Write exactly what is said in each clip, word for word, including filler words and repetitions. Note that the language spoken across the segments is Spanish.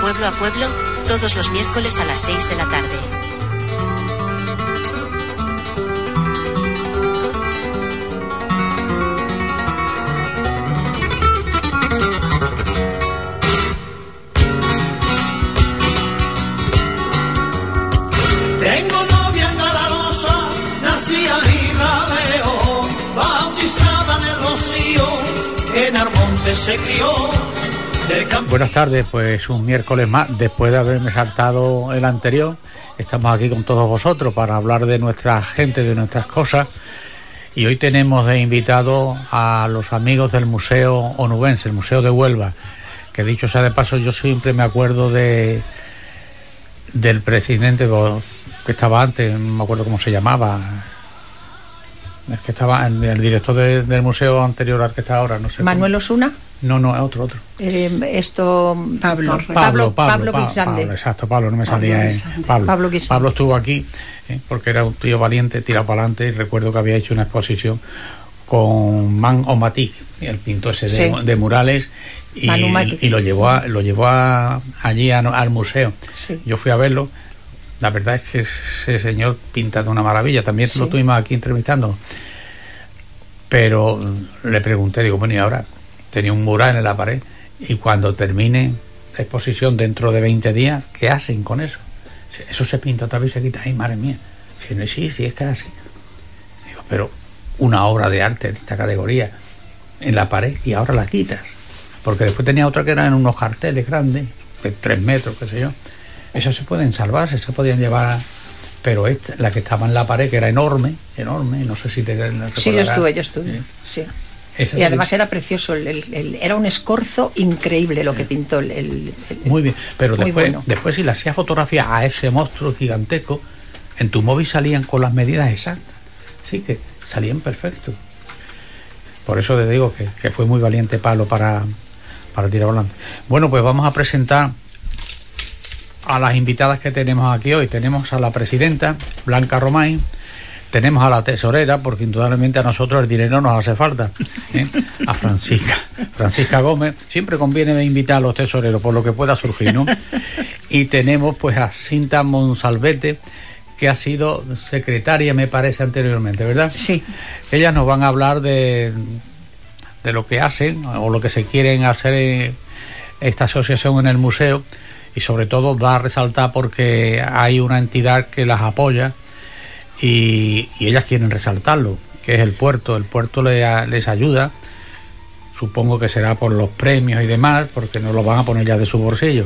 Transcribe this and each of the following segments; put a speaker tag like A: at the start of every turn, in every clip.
A: Pueblo a Pueblo, todos los miércoles a las seis de la tarde.
B: Tengo novia en Galarosa, nacida en León, bautizada en el Rocío, en Armonte se crió.
C: Buenas tardes, pues un miércoles más, después de haberme saltado el anterior, estamos aquí con todos vosotros para hablar de nuestra gente, de nuestras cosas, y hoy tenemos de invitado a los amigos del Museo Onubense, el Museo de Huelva, que dicho sea de paso, yo siempre me acuerdo de del presidente que estaba antes, no me acuerdo cómo se llamaba, es que estaba el, el director de, del museo anterior al que está ahora, no sé.
D: Manuel cómo. Osuna.
C: No, no, otro, otro.
D: Eh, esto
C: Pablo,
D: Pablo,
C: Pablo,
D: Pablo,
C: Pablo,
D: Pablo,
C: exacto, Pablo, no me
D: Pablo
C: salía eh, Pablo.
D: Pablo,
C: Pablo estuvo aquí eh, porque era un tío valiente, tirado para adelante, y recuerdo que había hecho una exposición con Man Omatic, el pintor ese de, sí. de murales, y, y lo llevó a, lo llevó a, allí a, al museo. Sí. Yo fui a verlo. La verdad es que ese señor pinta de una maravilla. También sí. lo tuvimos aquí entrevistando. Pero le pregunté, digo, bueno, y ahora tenía un mural en la pared, y cuando termine la exposición dentro de veinte días, ¿qué hacen con eso? Eso se pinta otra vez y se quita. Ay, madre mía. Dice, sí, sí, es que es así. Digo, pero una obra de arte de esta categoría en la pared y ahora la quitas. Porque después tenía otra que eran unos carteles grandes, de tres metros, qué sé yo. Esas se pueden salvarse, se podían llevar a... Pero esta, la que estaba en la pared, que era enorme, enorme, no sé si te recordarás.
D: Sí, yo estuve, yo estuve, sí. sí. Y además era precioso, el, el, el, era un escorzo increíble lo que pintó el... el, el
C: muy bien, pero
D: muy
C: después,
D: bueno.
C: después si le hacías fotografía a ese monstruo gigantesco, en tu móvil salían con las medidas exactas, sí, que salían perfectos. Por eso te digo que, que fue muy valiente Pablo para, para tirar adelante. Bueno, pues vamos a presentar a las invitadas que tenemos aquí hoy. Tenemos a la presidenta, Blanca Romain, tenemos a la tesorera, porque indudablemente a nosotros el dinero nos hace falta, ¿eh? a Francisca, Francisca Gómez. Siempre conviene invitar a los tesoreros por lo que pueda surgir, ¿no? Y tenemos pues a Cinta Monsalvete, que ha sido secretaria, me parece, anteriormente, ¿verdad?
D: Sí.
C: Ellas nos van a hablar de, de lo que hacen o lo que se quieren hacer en esta asociación en el museo, y sobre todo da a resaltar porque hay una entidad que las apoya y, y ellas quieren resaltarlo, que es el puerto. El puerto les, les ayuda, supongo que será por los premios y demás, porque no lo van a poner ya de su bolsillo,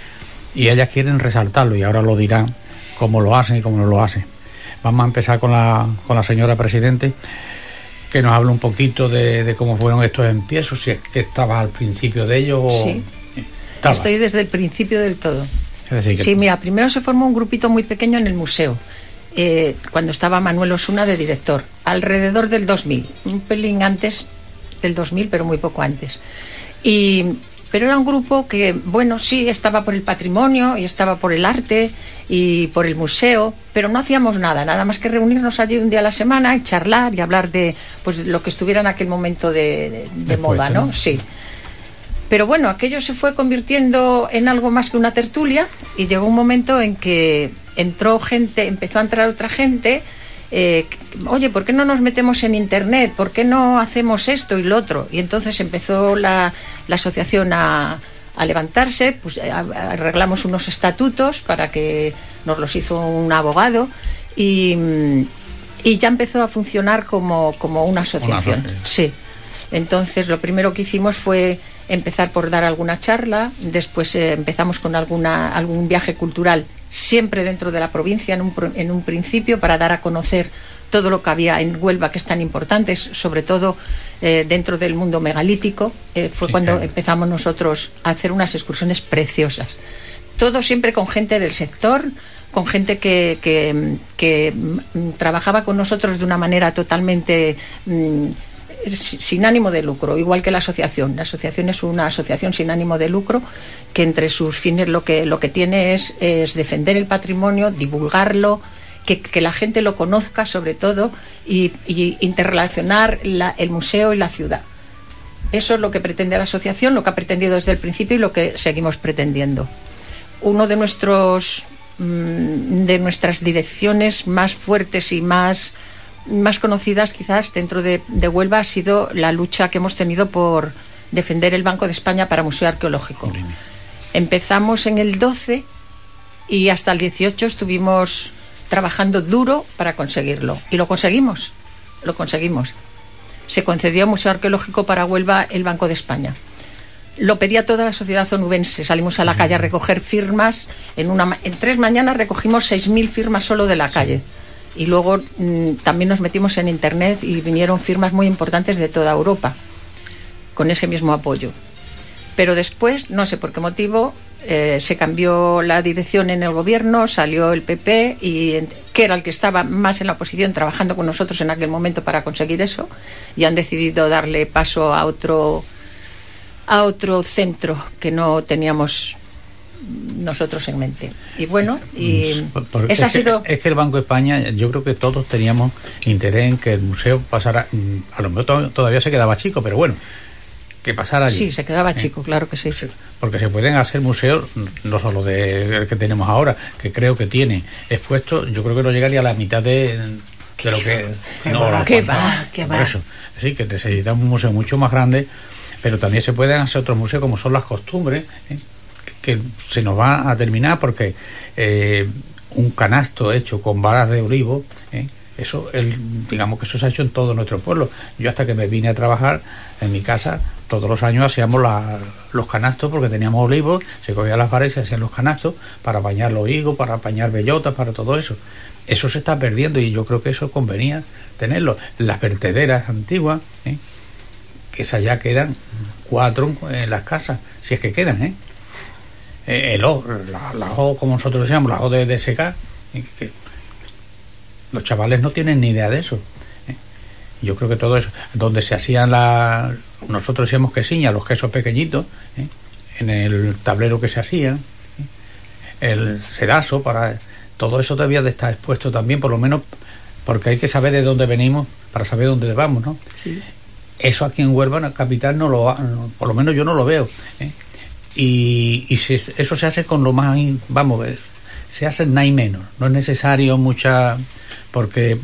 C: y ellas quieren resaltarlo, y ahora lo dirán cómo lo hacen y cómo no lo hacen. Vamos a empezar con la, con la señora presidente, que nos hable un poquito de, de cómo fueron estos empiezos, si es que estaba al principio de ello o...
D: Sí. Estaba. Estoy desde el principio del todo.
C: Es decir, que...
D: Sí, mira, primero se formó un grupito muy pequeño en el museo, eh, cuando estaba Manuel Osuna de director, alrededor del dos mil, un pelín antes del dos mil, pero muy poco antes. Y, pero era un grupo que, bueno, sí, estaba por el patrimonio y estaba por el arte y por el museo, pero no hacíamos nada, nada más que reunirnos allí un día a la semana y charlar y hablar de pues lo que estuviera en aquel momento de, de, de moda, ¿no? Sí. Pero bueno, aquello se fue convirtiendo en algo más que una tertulia, y llegó un momento en que entró gente, empezó a entrar otra gente, eh, oye, ¿por qué no nos metemos en internet? ¿Por qué no hacemos esto y lo otro? Y entonces empezó la, la asociación a, a levantarse, pues a, a, arreglamos unos estatutos para que nos los hizo un abogado, y, y ya empezó a funcionar como, como una asociación. Una sí. Entonces lo primero que hicimos fue empezar por dar alguna charla, después eh, empezamos con alguna algún viaje cultural, siempre dentro de la provincia en un, en un principio, para dar a conocer todo lo que había en Huelva, que es tan importante, sobre todo eh, dentro del mundo megalítico. Eh, fue sí, cuando claro. empezamos nosotros a hacer unas excursiones preciosas, todo siempre con gente del sector, con gente que, que, que m, trabajaba con nosotros de una manera totalmente m, sin ánimo de lucro, igual que la asociación. La asociación es una asociación sin ánimo de lucro, que entre sus fines lo que, lo que tiene es, es defender el patrimonio, divulgarlo, que, que la gente lo conozca sobre todo, y, y interrelacionar la, el museo y la ciudad. Eso es lo que pretende la asociación, lo que ha pretendido desde el principio y lo que seguimos pretendiendo. uno de nuestros de nuestras direcciones más fuertes y más, más conocidas quizás dentro de, de Huelva ha sido la lucha que hemos tenido por defender el Banco de España para Museo Arqueológico. Empezamos en el doce y hasta el dieciocho estuvimos trabajando duro para conseguirlo y lo conseguimos, lo conseguimos. Se concedió al Museo Arqueológico para Huelva el Banco de España. Lo pedía toda la sociedad onubense. Salimos a la calle a recoger firmas. En, una, en tres mañanas recogimos seis mil firmas solo de la calle. Y luego mmm, también nos metimos en internet y vinieron firmas muy importantes de toda Europa con ese mismo apoyo. Pero después, no sé por qué motivo, eh, se cambió la dirección en el gobierno, salió el P P, y, que era el que estaba más en la oposición trabajando con nosotros en aquel momento para conseguir eso, y han decidido darle paso a otro... a otro centro que no teníamos nosotros en mente. Y bueno, y
C: Porque
D: esa
C: es,
D: ha sido...
C: que, es que el Banco de España, yo creo que todos teníamos interés en que el museo pasara, a lo mejor todavía se quedaba chico, pero bueno, que pasara allí.
D: Sí, se quedaba
C: ¿Eh?
D: chico, claro que sí.
C: Porque se pueden hacer museos, no solo del que tenemos ahora, que creo que tiene expuesto, yo creo que no llegaría a la mitad de, de lo que...
D: ¿Qué
C: no,
D: va? ¿Qué va? ¿Qué va?
C: Por eso, sí, que necesitamos un museo mucho más grande. Pero también se pueden hacer otros museos como son las costumbres, ¿eh? que, que se nos va a terminar porque eh, un canasto hecho con varas de olivo, ¿eh? eso el, digamos que eso se ha hecho en todo nuestro pueblo. Yo hasta que me vine a trabajar en mi casa, todos los años hacíamos la, los canastos porque teníamos olivos, se cogían las varas y se hacían los canastos para bañar los higos, para bañar bellotas, para todo eso. Eso se está perdiendo y yo creo que eso convenía tenerlo. Las vertederas antiguas, ¿eh? que esas ya quedan cuatro en las casas, si es que quedan, ¿eh? El O, la, la O, como nosotros decíamos, la O de, de secar, ¿eh? que los chavales no tienen ni idea de eso, ¿eh? Yo creo que todo eso, donde se hacían la, nosotros decíamos quesiña, los quesos pequeñitos, ¿eh? en el tablero que se hacía, ¿eh? el sedazo, para todo eso debía de estar expuesto también, por lo menos, porque hay que saber de dónde venimos para saber dónde vamos, ¿no? Sí. Eso aquí en Huelva, en la capital, no lo, no, por lo menos yo no lo veo, ¿eh? y, y se, eso se hace con lo más, vamos, se hace nada y menos, no es necesario mucha, porque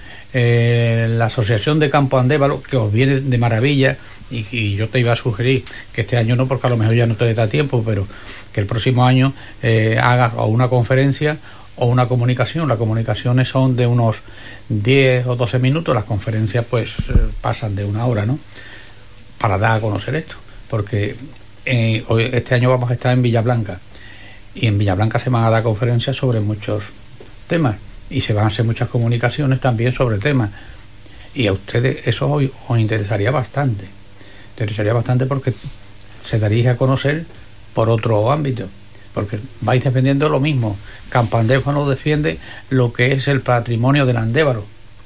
C: eh, la Asociación de Campo Andévalo, que os viene de maravilla, y, y yo te iba a sugerir que este año no, porque a lo mejor ya no te da tiempo, pero que el próximo año eh, hagas o una conferencia o una comunicación. Las comunicaciones son de unos diez o doce minutos, las conferencias pues eh, pasan de una hora, ¿no? Para dar a conocer esto, porque eh, hoy, este año vamos a estar en Villablanca, y en Villablanca se van a dar conferencias sobre muchos temas, y se van a hacer muchas comunicaciones también sobre temas, y a ustedes eso os, os interesaría bastante, interesaría bastante porque se daríais a conocer por otro ámbito, porque vais defendiendo lo mismo. Campo Andévalo defiende lo que es el patrimonio del Andévalo,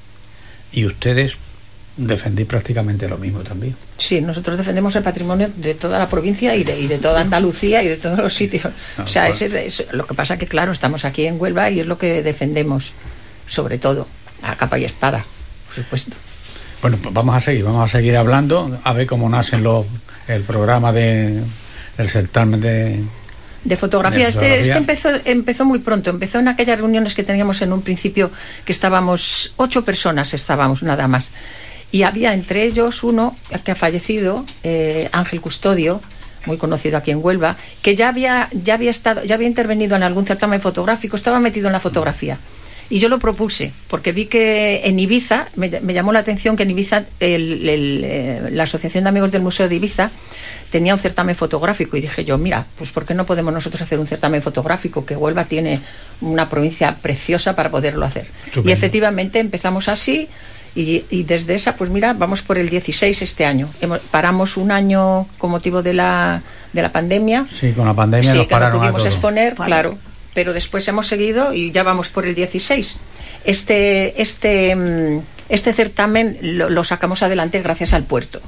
C: y ustedes defendéis prácticamente lo mismo también.
D: Sí, nosotros defendemos el patrimonio de toda la provincia y de, y de toda Andalucía y de todos los sitios. No, o sea, pues... ese, es, lo que pasa que, claro, estamos aquí en Huelva y es lo que defendemos, sobre todo, a capa y espada, por supuesto.
C: Bueno, pues vamos a seguir, vamos a seguir hablando, a ver cómo nacen los, el programa de, del certamen de...
D: De fotografía. Este, este empezó, empezó muy pronto, empezó en aquellas reuniones que teníamos en un principio, que estábamos, ocho personas estábamos nada más, y había entre ellos uno que ha fallecido, eh, Ángel Custodio, muy conocido aquí en Huelva, que ya había, ya había estado, ya había intervenido en algún certamen fotográfico, estaba metido en la fotografía. Y yo lo propuse, porque vi que en Ibiza, me, me llamó la atención que en Ibiza, el, el, eh, la Asociación de Amigos del Museo de Ibiza tenía un certamen fotográfico, y dije yo, mira, pues ¿por qué no podemos nosotros hacer un certamen fotográfico? Que Huelva tiene una provincia preciosa para poderlo hacer. Estupendo. Y efectivamente empezamos así, y, y desde esa, pues mira, vamos por el dieciséis este año. Hemos, paramos un año con motivo de la, de la pandemia.
C: Sí, con la pandemia
D: sí,
C: nos
D: que no
C: pararon
D: pudimos
C: a todo.
D: exponer, vale. Claro. Pero después hemos seguido y ya vamos por el dieciséis. Este, este, este certamen lo, lo sacamos adelante gracias al puerto.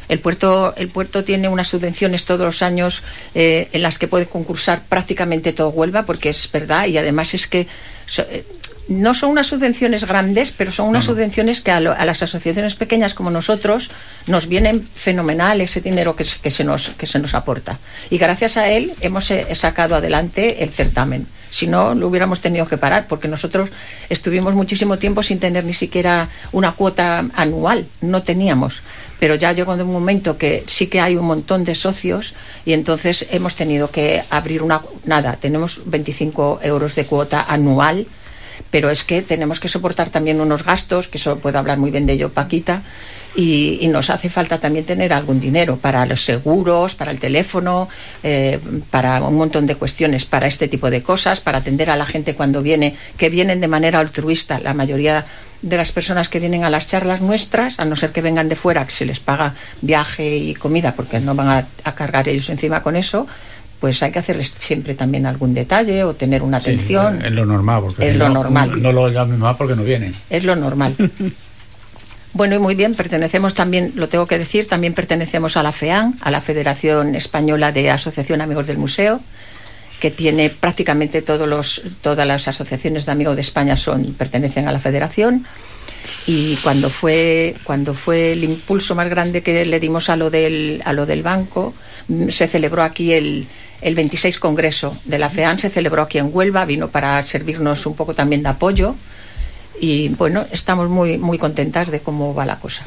D: El puerto, el puerto tiene unas subvenciones todos los años eh, en las que puede concursar prácticamente todo Huelva, porque es verdad, y además es que so, eh, no son unas subvenciones grandes, pero son unas no, no. subvenciones que a, lo, a las asociaciones pequeñas como nosotros nos vienen fenomenal ese dinero que, que, se, nos, que se nos aporta. Y gracias a él hemos eh, sacado adelante el certamen. Si no, lo hubiéramos tenido que parar, porque nosotros estuvimos muchísimo tiempo sin tener ni siquiera una cuota anual, no teníamos. Pero ya llegó un momento que sí que hay un montón de socios y entonces hemos tenido que abrir una... Nada, tenemos veinticinco euros de cuota anual, pero es que tenemos que soportar también unos gastos, que eso puede hablar muy bien de ello Paquita, y, y nos hace falta también tener algún dinero para los seguros, para el teléfono, eh, para un montón de cuestiones, para este tipo de cosas, para atender a la gente cuando viene, que vienen de manera altruista. La mayoría de las personas que vienen a las charlas nuestras, a no ser que vengan de fuera, que se les paga viaje y comida, porque no van a, a cargar ellos encima con eso, pues hay que hacerles siempre también algún detalle o tener una atención.
C: Sí, es lo normal, porque
D: es lo
C: no,
D: normal.
C: No lo llamen más porque no vienen.
D: Es lo normal. Bueno, y muy bien, pertenecemos también, lo tengo que decir, también pertenecemos a la FEAN, a la Federación Española de Asociación Amigos del Museo, que tiene prácticamente todos los, todas las asociaciones de amigos de España son, pertenecen a la federación. Y cuando fue, cuando fue el impulso más grande que le dimos a lo del, a lo del banco, se celebró aquí el, el veintiséis Congreso de la FEAN, se celebró aquí en Huelva, vino para servirnos un poco también de apoyo. Y bueno, estamos muy muy contentas de cómo va la cosa.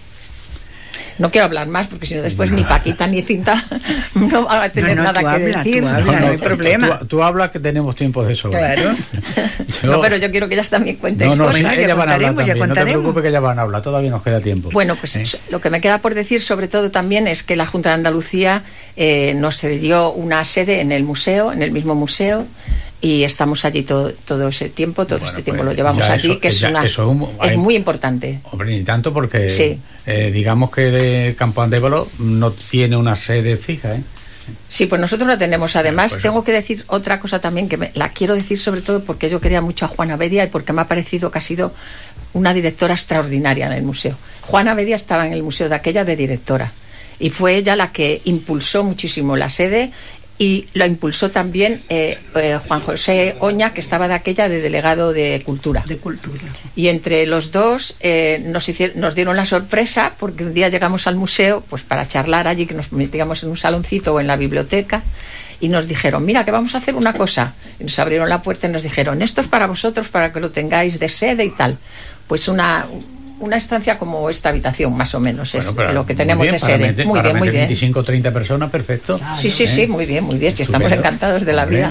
D: No quiero hablar más porque si no después ni Paquita ni Cinta no van a tener
E: no, no,
D: nada que
E: habla,
D: decir.
E: Tú habla, no, no, no hay problema.
C: Tú, tú hablas que tenemos tiempo de eso.
E: Claro.
C: Yo,
D: no, pero yo quiero que ellas también cuenten
C: no, no,
D: cosas.
C: Bueno, ya van a hablar también.
E: No te
C: preocupes que ya van a hablar, todavía nos queda tiempo.
D: Bueno, pues ¿Eh? lo que me queda por decir sobre todo también es que la Junta de Andalucía eh, nos cedió una sede en el museo, en el mismo museo, y estamos allí todo, todo ese tiempo, todo bueno, este tiempo pues, lo llevamos allí, eso, que es, ya, una, es, un, es hay, muy importante.
C: Hombre, ni tanto porque
D: sí.
C: eh, digamos que Campo Andévalo no tiene una sede fija, ¿eh?
D: Sí, pues nosotros la tenemos. Además,
C: pues,
D: tengo que decir otra cosa también, que me, la quiero decir sobre todo porque yo quería mucho a Juana Bedia y porque me ha parecido que ha sido una directora extraordinaria en el museo. Juana Bedia estaba en el museo de aquella de directora y fue ella la que impulsó muchísimo la sede. Y lo impulsó también eh, eh, Juan José Oña, que estaba de aquella de delegado de Cultura.
E: De Cultura.
D: Y entre los dos eh, nos, hicieron, nos dieron la sorpresa, porque un día llegamos al museo pues para charlar allí, que nos metíamos en un saloncito o en la biblioteca, y nos dijeron, mira, que vamos a hacer una cosa. Y nos abrieron la puerta y nos dijeron, esto es para vosotros, para que lo tengáis de sede y tal. Pues una... una estancia como esta habitación, más o menos, es bueno, lo que tenemos bien, de sede. Meter, muy bien, muy bien.
C: veinticinco o treinta personas, perfecto.
D: Ah, sí, sí, ¿eh? sí, muy bien, muy bien. Si estamos encantados de la vida.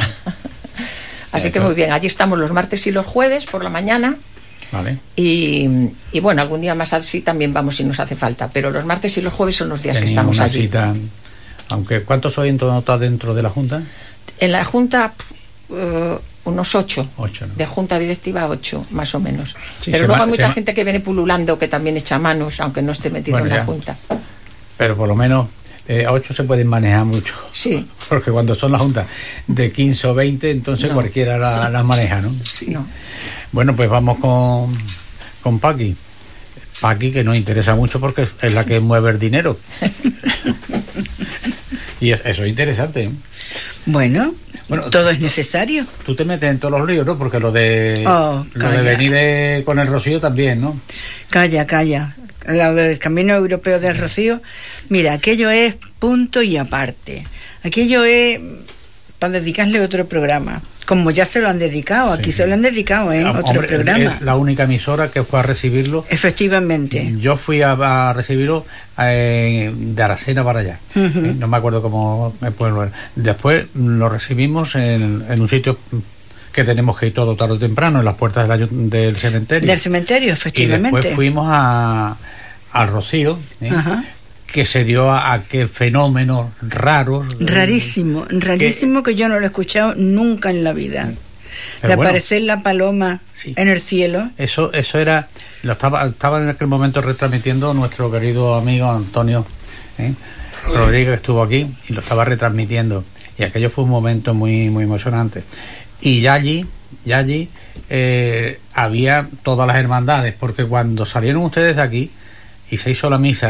D: Así que muy bien. Allí estamos los martes y los jueves por la mañana.
C: Vale.
D: Y, y bueno, algún día más así también vamos si nos hace falta. Pero los martes y los jueves son los días
C: Tenía
D: que estamos
C: una
D: allí.
C: Cita, aunque ¿cuántos soy en total dentro de la Junta?
D: En la Junta... Uh, unos ocho,
C: ocho ¿no?
D: De junta directiva ocho, más o menos.
C: Sí,
D: pero luego
C: va,
D: hay mucha
C: va...
D: gente que viene pululando, que también echa manos, aunque no esté metido bueno, en la ya. Junta.
C: Pero por lo menos eh, a ocho se pueden manejar mucho.
D: Sí.
C: Porque cuando son las juntas de quince o veinte, entonces no. cualquiera la, la maneja, ¿no?
D: Sí. No.
C: Bueno, pues vamos con, con Paqui. Paqui, que nos interesa mucho porque es la que mueve el dinero. Y eso es interesante, ¿eh?
E: Bueno, bueno, todo es necesario.
C: Tú te metes en todos los líos, ¿no? Porque lo de
E: oh,
C: lo de venir de, con el Rocío también, ¿no?
E: Calla, calla. Lo del Camino Europeo del Rocío, mira, aquello es punto y aparte. Aquello es para dedicarle otro programa. Como ya se lo han dedicado, aquí sí. se lo han dedicado en ¿eh? otro
C: Hombre,
E: programa.
C: Es la única emisora que fue a recibirlo.
E: Efectivamente.
C: Yo fui a, a recibirlo eh, de Aracena para allá. Uh-huh. eh, no me acuerdo cómo me puedo. Después lo recibimos en, en un sitio que tenemos que ir todo tarde o temprano, en las puertas del, del cementerio.
E: Del cementerio, efectivamente.
C: Y después fuimos a, al Rocío. ¿eh? Uh-huh. Que se dio a aquel fenómeno raro.
E: Rarísimo, rarísimo que, que yo no lo he escuchado nunca en la vida. De bueno, aparecer la paloma sí. en el cielo.
C: Eso eso era, lo estaba, estaba en aquel momento retransmitiendo nuestro querido amigo Antonio ¿eh? Rodríguez, estuvo aquí y lo estaba retransmitiendo. Y aquello fue un momento muy, muy emocionante. Y ya allí, ya allí eh, había todas las hermandades, porque cuando salieron ustedes de aquí y se hizo la misa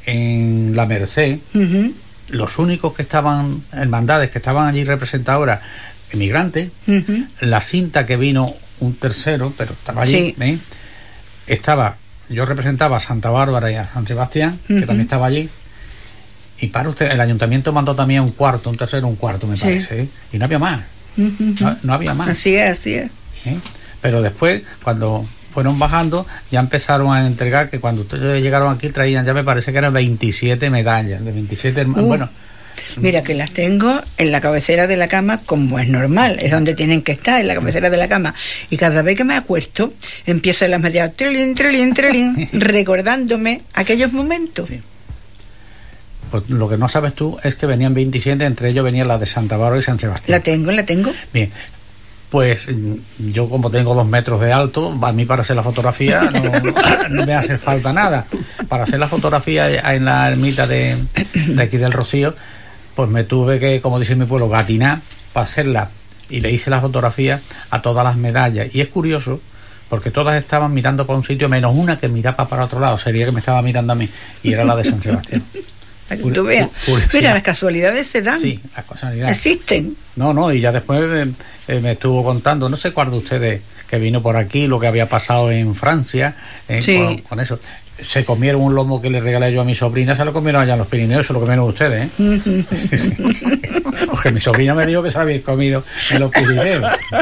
C: en la Merced,
E: Uh-huh.
C: los únicos que estaban, hermandades que estaban allí representadoras, emigrantes,
E: Uh-huh.
C: la cinta que vino un tercero, pero estaba allí,
E: Sí.
C: ¿eh? Estaba, yo representaba a Santa Bárbara y a San Sebastián, que
E: Uh-huh.
C: también estaba allí, y para usted, el ayuntamiento mandó también un cuarto, un tercero, un cuarto, me
E: Sí.
C: parece, ¿eh? Y no había más,
E: Uh-huh.
C: no, no había más.
E: Así es, así es.
C: ¿eh? Pero después, cuando fueron bajando, ya empezaron a entregar, que cuando ustedes llegaron aquí traían, ya me parece que eran veintisiete medallas, de veintisiete hermanos,
E: Uh.
C: bueno.
E: Mira que las tengo en la cabecera de la cama, como es normal, es donde tienen que estar, en la cabecera de la cama. Y cada vez que me acuesto, empiezan las medias, trilín, trilín, trilín, recordándome aquellos momentos.
C: Sí. Pues lo que no sabes tú es que venían veintisiete, entre ellos venían las de Santa Bárbara y San Sebastián.
E: La tengo, la tengo.
C: Bien, pues mm, yo como tengo dos metros de alto, a mí para hacer la fotografía no, no me hace falta nada. Para hacer la fotografía en la ermita de, de aquí del Rocío, pues me tuve que, como dice mi pueblo, gatinar para hacerla. Y le hice la fotografía a todas las medallas. Y es curioso, porque todas estaban mirando para un sitio, menos una que miraba para otro lado, sería que me estaba mirando a mí, y era la de San Sebastián.
E: Para que tú veas. Mira, las casualidades se dan.
C: Sí, las casualidades.
E: Existen.
C: No, no, y ya después eh, eh, me estuvo contando, no sé cuál de ustedes que vino por aquí, lo que había pasado en Francia, eh,
E: Sí.
C: con, con eso. Se comieron un lomo que le regalé yo a mi sobrina, se lo comieron allá en los Pirineos, se lo comieron ustedes, ¿eh? Porque mi sobrina me dijo que se lo habéis comido en los Pirineos.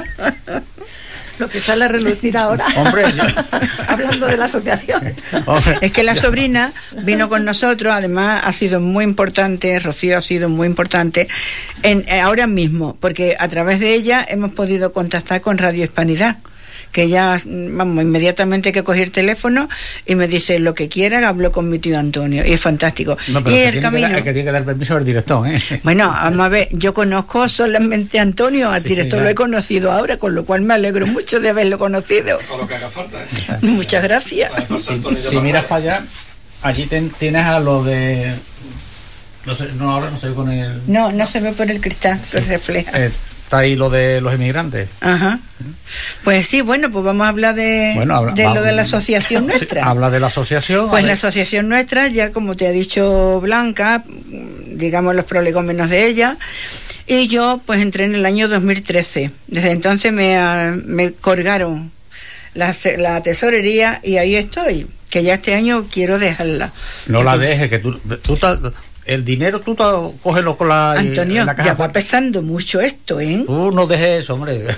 D: Lo que sale a relucir ahora.
C: Hombre, yo-
D: Hablando de la asociación.
C: Hombre,
E: Es que la sobrina vino con nosotros, además ha sido muy importante, Rocío ha sido muy importante, en, eh, ahora mismo, porque a través de ella hemos podido contactar con Radio Hispanidad, que ya, vamos, inmediatamente que cogí el teléfono y me dice lo que quiera, hablo con mi tío Antonio, y es fantástico.
C: no, pero
E: y
C: el
E: el
C: que, tiene que,
E: camino...
C: dar, el que tiene que dar permiso al director, ¿eh?
E: Bueno, vamos a ver, yo conozco solamente a Antonio, al
C: Sí,
E: director
C: sí,
E: lo he
C: claro.
E: conocido ahora, con lo cual me alegro mucho de haberlo conocido.
F: Con lo que haga falta.
E: Muchas gracias.
F: Hace falta, Antonio,
C: Si
F: ya
C: miras
F: va.
C: para allá, allí ten- tienes a lo de... No sé, no, ahora no sé con el...
E: No, no se ve por el cristal que refleja.
C: Eh, está ahí lo de los inmigrantes.
E: Ajá. Pues sí, bueno, pues vamos a hablar de,
C: Bueno, habla-
E: de lo
C: vamos-
E: de la asociación
C: Sí,
E: nuestra.
C: habla de la asociación.
E: Pues
C: a
E: la
C: ver.
E: asociación nuestra, ya como te ha dicho Blanca, digamos los prolegómenos de ella, y yo pues entré en el año dos mil trece. Desde entonces me, ah, me colgaron la, se- la tesorería y ahí estoy, que ya este año quiero dejarla.
C: No la
E: Porque-
C: dejes, que tú, tú ta- el dinero tú ta- cógelo con la,
E: Antonio,
C: en la caja
E: ya va
C: fuerte.
E: pesando mucho esto, ¿eh?
C: Tú no dejes eso, hombre.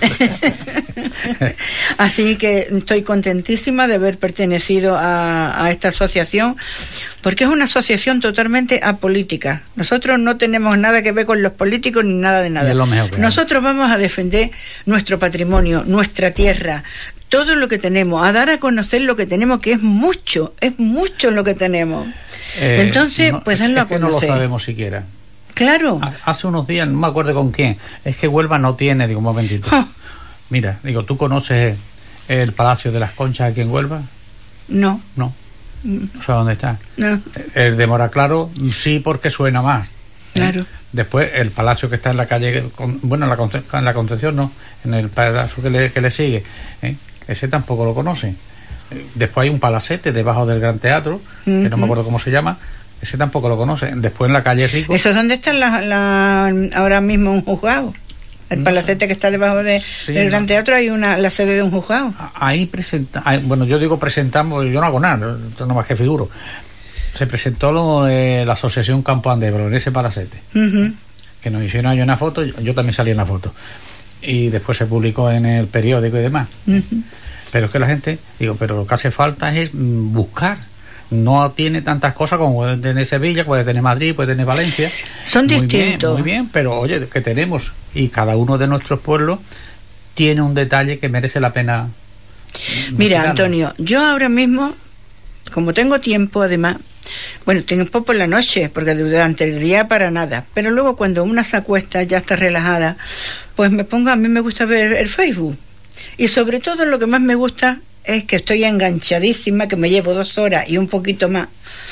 E: Así que estoy contentísima de haber pertenecido a, a esta asociación, porque es una asociación totalmente apolítica. Nosotros no tenemos nada que ver con los políticos ni nada de nada.
C: Es lo mejor que hay.
E: Nosotros vamos a defender nuestro patrimonio, nuestra tierra, todo lo que tenemos, a dar a conocer lo que tenemos, que es mucho, es mucho lo que tenemos.
C: Eh,
E: Entonces,
C: no,
E: pues
C: es,
E: darlo
C: es
E: a
C: que no lo
E: conocer.
C: sabemos siquiera.
E: Claro.
C: Ha- Hace unos días, no me acuerdo con quién, es que Huelva no tiene, digo, un momentito.
E: Oh,
C: Mira, digo, ¿tú conoces el Palacio de las Conchas aquí en Huelva?
E: no,
C: No. No sé dónde está.
E: no,
C: El de Moraclaro, sí, porque suena más. ¿eh?
E: claro.
C: Después, el palacio que está en la calle, con- bueno, en la, Conce- en la Concepción no, en el palacio que le, que le sigue, ¿eh? Ese tampoco lo conoce. Eh, Después hay un palacete debajo del Gran Teatro, que no me
E: Ujú.
C: acuerdo cómo se llama, ese tampoco lo conoce. Después en la calle Rico,
E: ¿Eso es donde está la, la- ahora mismo un juzgado? El
C: No.
E: palacete que está debajo de,
C: Sí,
E: del
C: no.
E: Gran Teatro hay una la sede de un juzgado.
C: ahí presenta, ahí- bueno, yo digo presentamos, yo no hago nada, yo no más que figuro. Se presentó lo de la Asociación Campo Andebro en ese palacete,
E: Ujú.
C: que nos hicieron ahí una foto, yo, yo también salí en la foto. Y después se publicó en el periódico y demás.
E: Ujú.
C: Pero es que la gente, digo, pero lo que hace falta es mm, buscar. No tiene tantas cosas como puede tener Sevilla, puede tener Madrid, puede tener Valencia.
E: Son
C: Muy bien,
E: distintos.
C: muy bien, pero oye, que tenemos. Y cada uno de nuestros pueblos tiene un detalle que merece la pena.
E: Mira,
C: mencionarlo.
E: Antonio, yo ahora mismo, como tengo tiempo además, bueno, tiempo por la noche, porque durante el día para nada, pero luego cuando una se acuesta, ya está relajada, pues me pongo, a mí me gusta ver el Facebook. Y sobre todo lo que más me gusta es que estoy enganchadísima, que me llevo dos horas y un poquito más,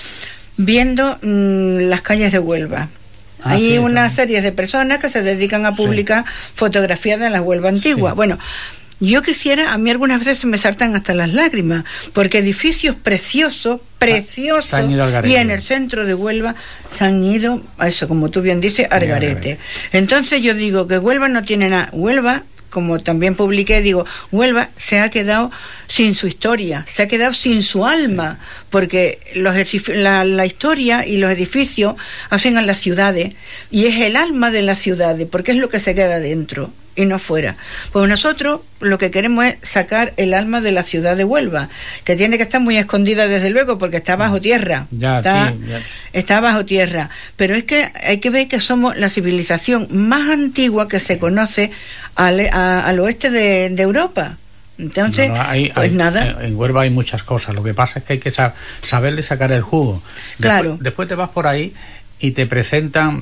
E: viendo mmm, las calles de Huelva.
C: Ah,
E: Hay
C: sí,
E: una
C: eso.
E: serie de personas que se dedican a publicar fotografías de la Huelva antigua.
C: Sí.
E: Bueno, Yo quisiera, a mí algunas veces se me saltan hasta las lágrimas, porque edificios preciosos, preciosos, y en el centro de Huelva se han ido a eso, como tú bien dices, al garete. Entonces yo digo que Huelva no tiene nada. Huelva, como también publiqué, digo, Huelva se ha quedado sin su historia, se ha quedado sin su alma, porque los la, la historia y los edificios hacen a las ciudades, y es el alma de las ciudades, porque es lo que se queda dentro y no fuera. Pues nosotros lo que queremos es sacar el alma de la ciudad de Huelva, que tiene que estar muy escondida desde luego, porque está bajo tierra,
C: ya,
E: está,
C: sí, ya.
E: está bajo tierra, pero es que hay que ver que somos la civilización más antigua que se conoce al, a, al oeste de, de Europa. Entonces,
C: no, no, hay,
E: pues
C: hay,
E: nada.
C: En Huelva hay muchas cosas. Lo que pasa es que hay que sab- saberle sacar el jugo. Después,
E: Claro.
C: Después te vas por ahí y te presentan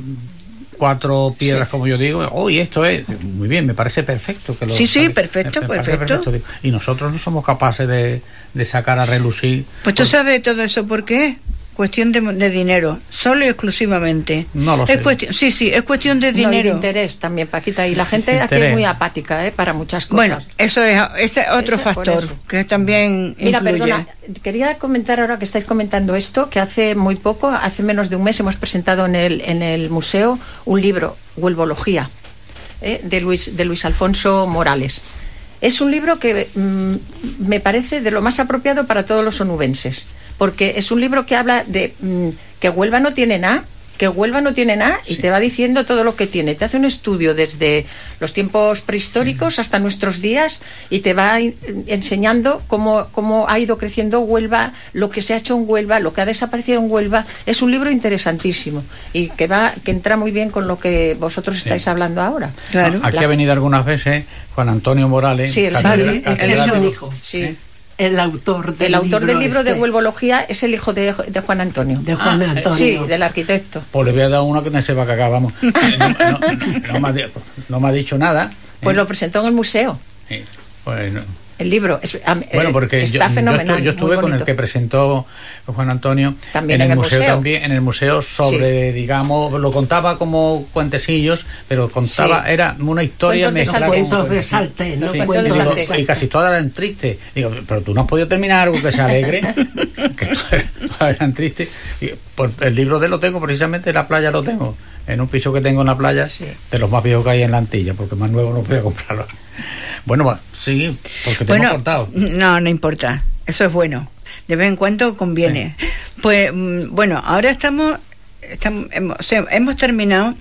C: cuatro piedras, sí, como yo digo. Oh, y esto es muy bien, me parece perfecto que lo,
E: sí, sí,
C: ¿sabes?
E: perfecto,
C: me, me
E: perfecto.
C: perfecto. Y nosotros no somos capaces de, de sacar a relucir.
E: Pues tú sabes todo eso, ¿por qué? Cuestión de, de dinero, solo y exclusivamente.
C: No lo
E: es
C: sé.
E: Cuestión, sí, sí, es cuestión de
D: No, y
E: dinero.
D: de interés también, Paquita. Y la gente
C: Interés.
D: aquí es muy apática, ¿eh? Para muchas cosas.
E: Bueno, eso es ese es otro
D: Ese- por
E: factor
D: eso.
E: que también
D: Mira,
E: influye.
D: perdona, quería comentar ahora que estáis comentando esto, que hace muy poco, hace menos de un mes, hemos presentado en el, en el museo un libro, Huelvología, ¿eh? de, Luis, de Luis Alfonso Morales. Es un libro que mmm, me parece de lo más apropiado para todos los onubenses, porque es un libro que habla de mmm, que Huelva no tiene nada, que Huelva no tiene nada, y
C: sí,
D: te va diciendo todo lo que tiene. Te hace un estudio desde los tiempos prehistóricos, sí, hasta nuestros días, y te va in- enseñando cómo, cómo ha ido creciendo Huelva, lo que se ha hecho en Huelva, lo que ha desaparecido en Huelva. Es un libro interesantísimo y que va que entra muy bien con lo que vosotros estáis, sí, hablando ahora.
E: Claro.
C: Aquí
D: La-
C: ha venido algunas veces Juan Antonio Morales.
D: Sí, el
C: catedra-
D: padre,
C: catedrático.
D: el que dijo, sí.
C: ¿Eh?
F: El autor del
D: El autor
F: libro
D: del libro
F: este.
D: de Huelvología es el hijo de, de Juan Antonio.
F: De Juan
D: Ah,
F: Antonio.
D: Sí, del arquitecto.
C: Pues le voy a dar uno que no sepa cagar, vamos. Eh, no, no, no, no me ha, di- no me ha dicho nada.
D: Pues
C: eh,
D: lo presentó en el museo.
C: eh, pues no.
D: El libro es, am-
C: Bueno,
D: eh,
C: porque
D: está
C: yo,
D: fenomenal.
C: yo, estu- yo estuve
D: muy
C: con el
D: bonito.
C: que presentó Juan Antonio
D: También
C: en el,
D: en el
C: museo,
D: museo.
C: también en el museo sobre, digamos, lo contaba como cuentecillos, pero contaba,
D: Sí.
C: era una historia
D: Cuentos de
C: mezclada
D: Salté.
C: con-
F: Cuentos de Salté, ¿no?
C: Sí,
D: Cuentos de
C: digo,
D: Salté.
C: y casi todas eran tristes. Digo, pero tú no has podido terminar algo que sea alegre, que todas todas eran tristes. Y, pues, el libro de él lo tengo precisamente en la playa, lo tengo en un piso que tengo en la playa,
D: Sí.
C: de los más viejos que hay en la Antilla, porque más nuevo no podía comprarlo. Bueno, va, sí, porque te
E: Bueno,
C: hemos cortado.
E: no, no importa. Eso es bueno. De vez en cuando conviene. Sí. Pues, mm, bueno, ahora estamos, estamos hemos, o sea, hemos terminado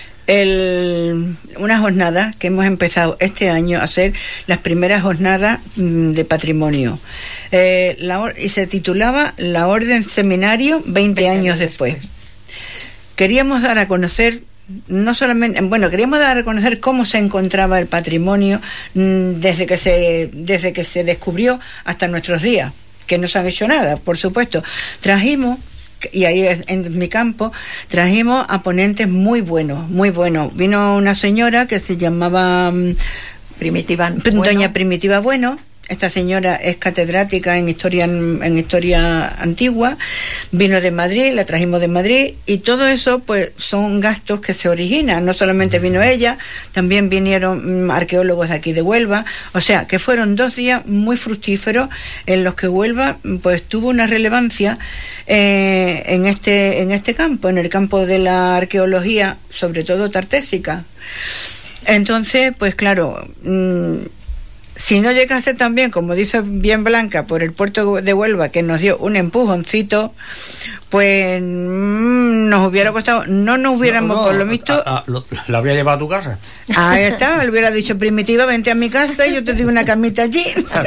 E: el, una jornada que hemos empezado este año a hacer las primeras jornadas mm, de patrimonio. Eh, la, or- y se titulaba La Orden Seminario veinte años después. Queríamos dar a conocer no solamente, bueno, queríamos dar a conocer cómo se encontraba el patrimonio mmm, desde que se desde que se descubrió hasta nuestros días, que no se han hecho nada, por supuesto. Trajimos, y ahí en mi campo, trajimos a ponentes muy buenos, muy buenos. Vino una señora que se llamaba mmm,
D: Primitiva
E: Doña
D: bueno.
E: Primitiva Bueno. Esta señora es catedrática en historia en historia antigua, vino de Madrid, la trajimos de Madrid, y todo eso pues son gastos que se originan. No solamente vino ella, también vinieron mm, arqueólogos de aquí de Huelva, o sea que fueron dos días muy fructíferos en los que Huelva pues tuvo una relevancia eh, en este en este campo, en el campo de la arqueología, sobre todo tartésica. Entonces, pues claro, mmm, si no llegase también, como dice bien Blanca, por el puerto de Huelva, que nos dio un empujoncito, pues mmm, nos hubiera costado, no nos hubiéramos
C: No, no,
E: por lo visto.
C: a- a- lo- ¿La habría llevado a tu casa?
E: Ahí está, le hubiera dicho Primitiva, vente a mi casa y yo te digo una camita allí.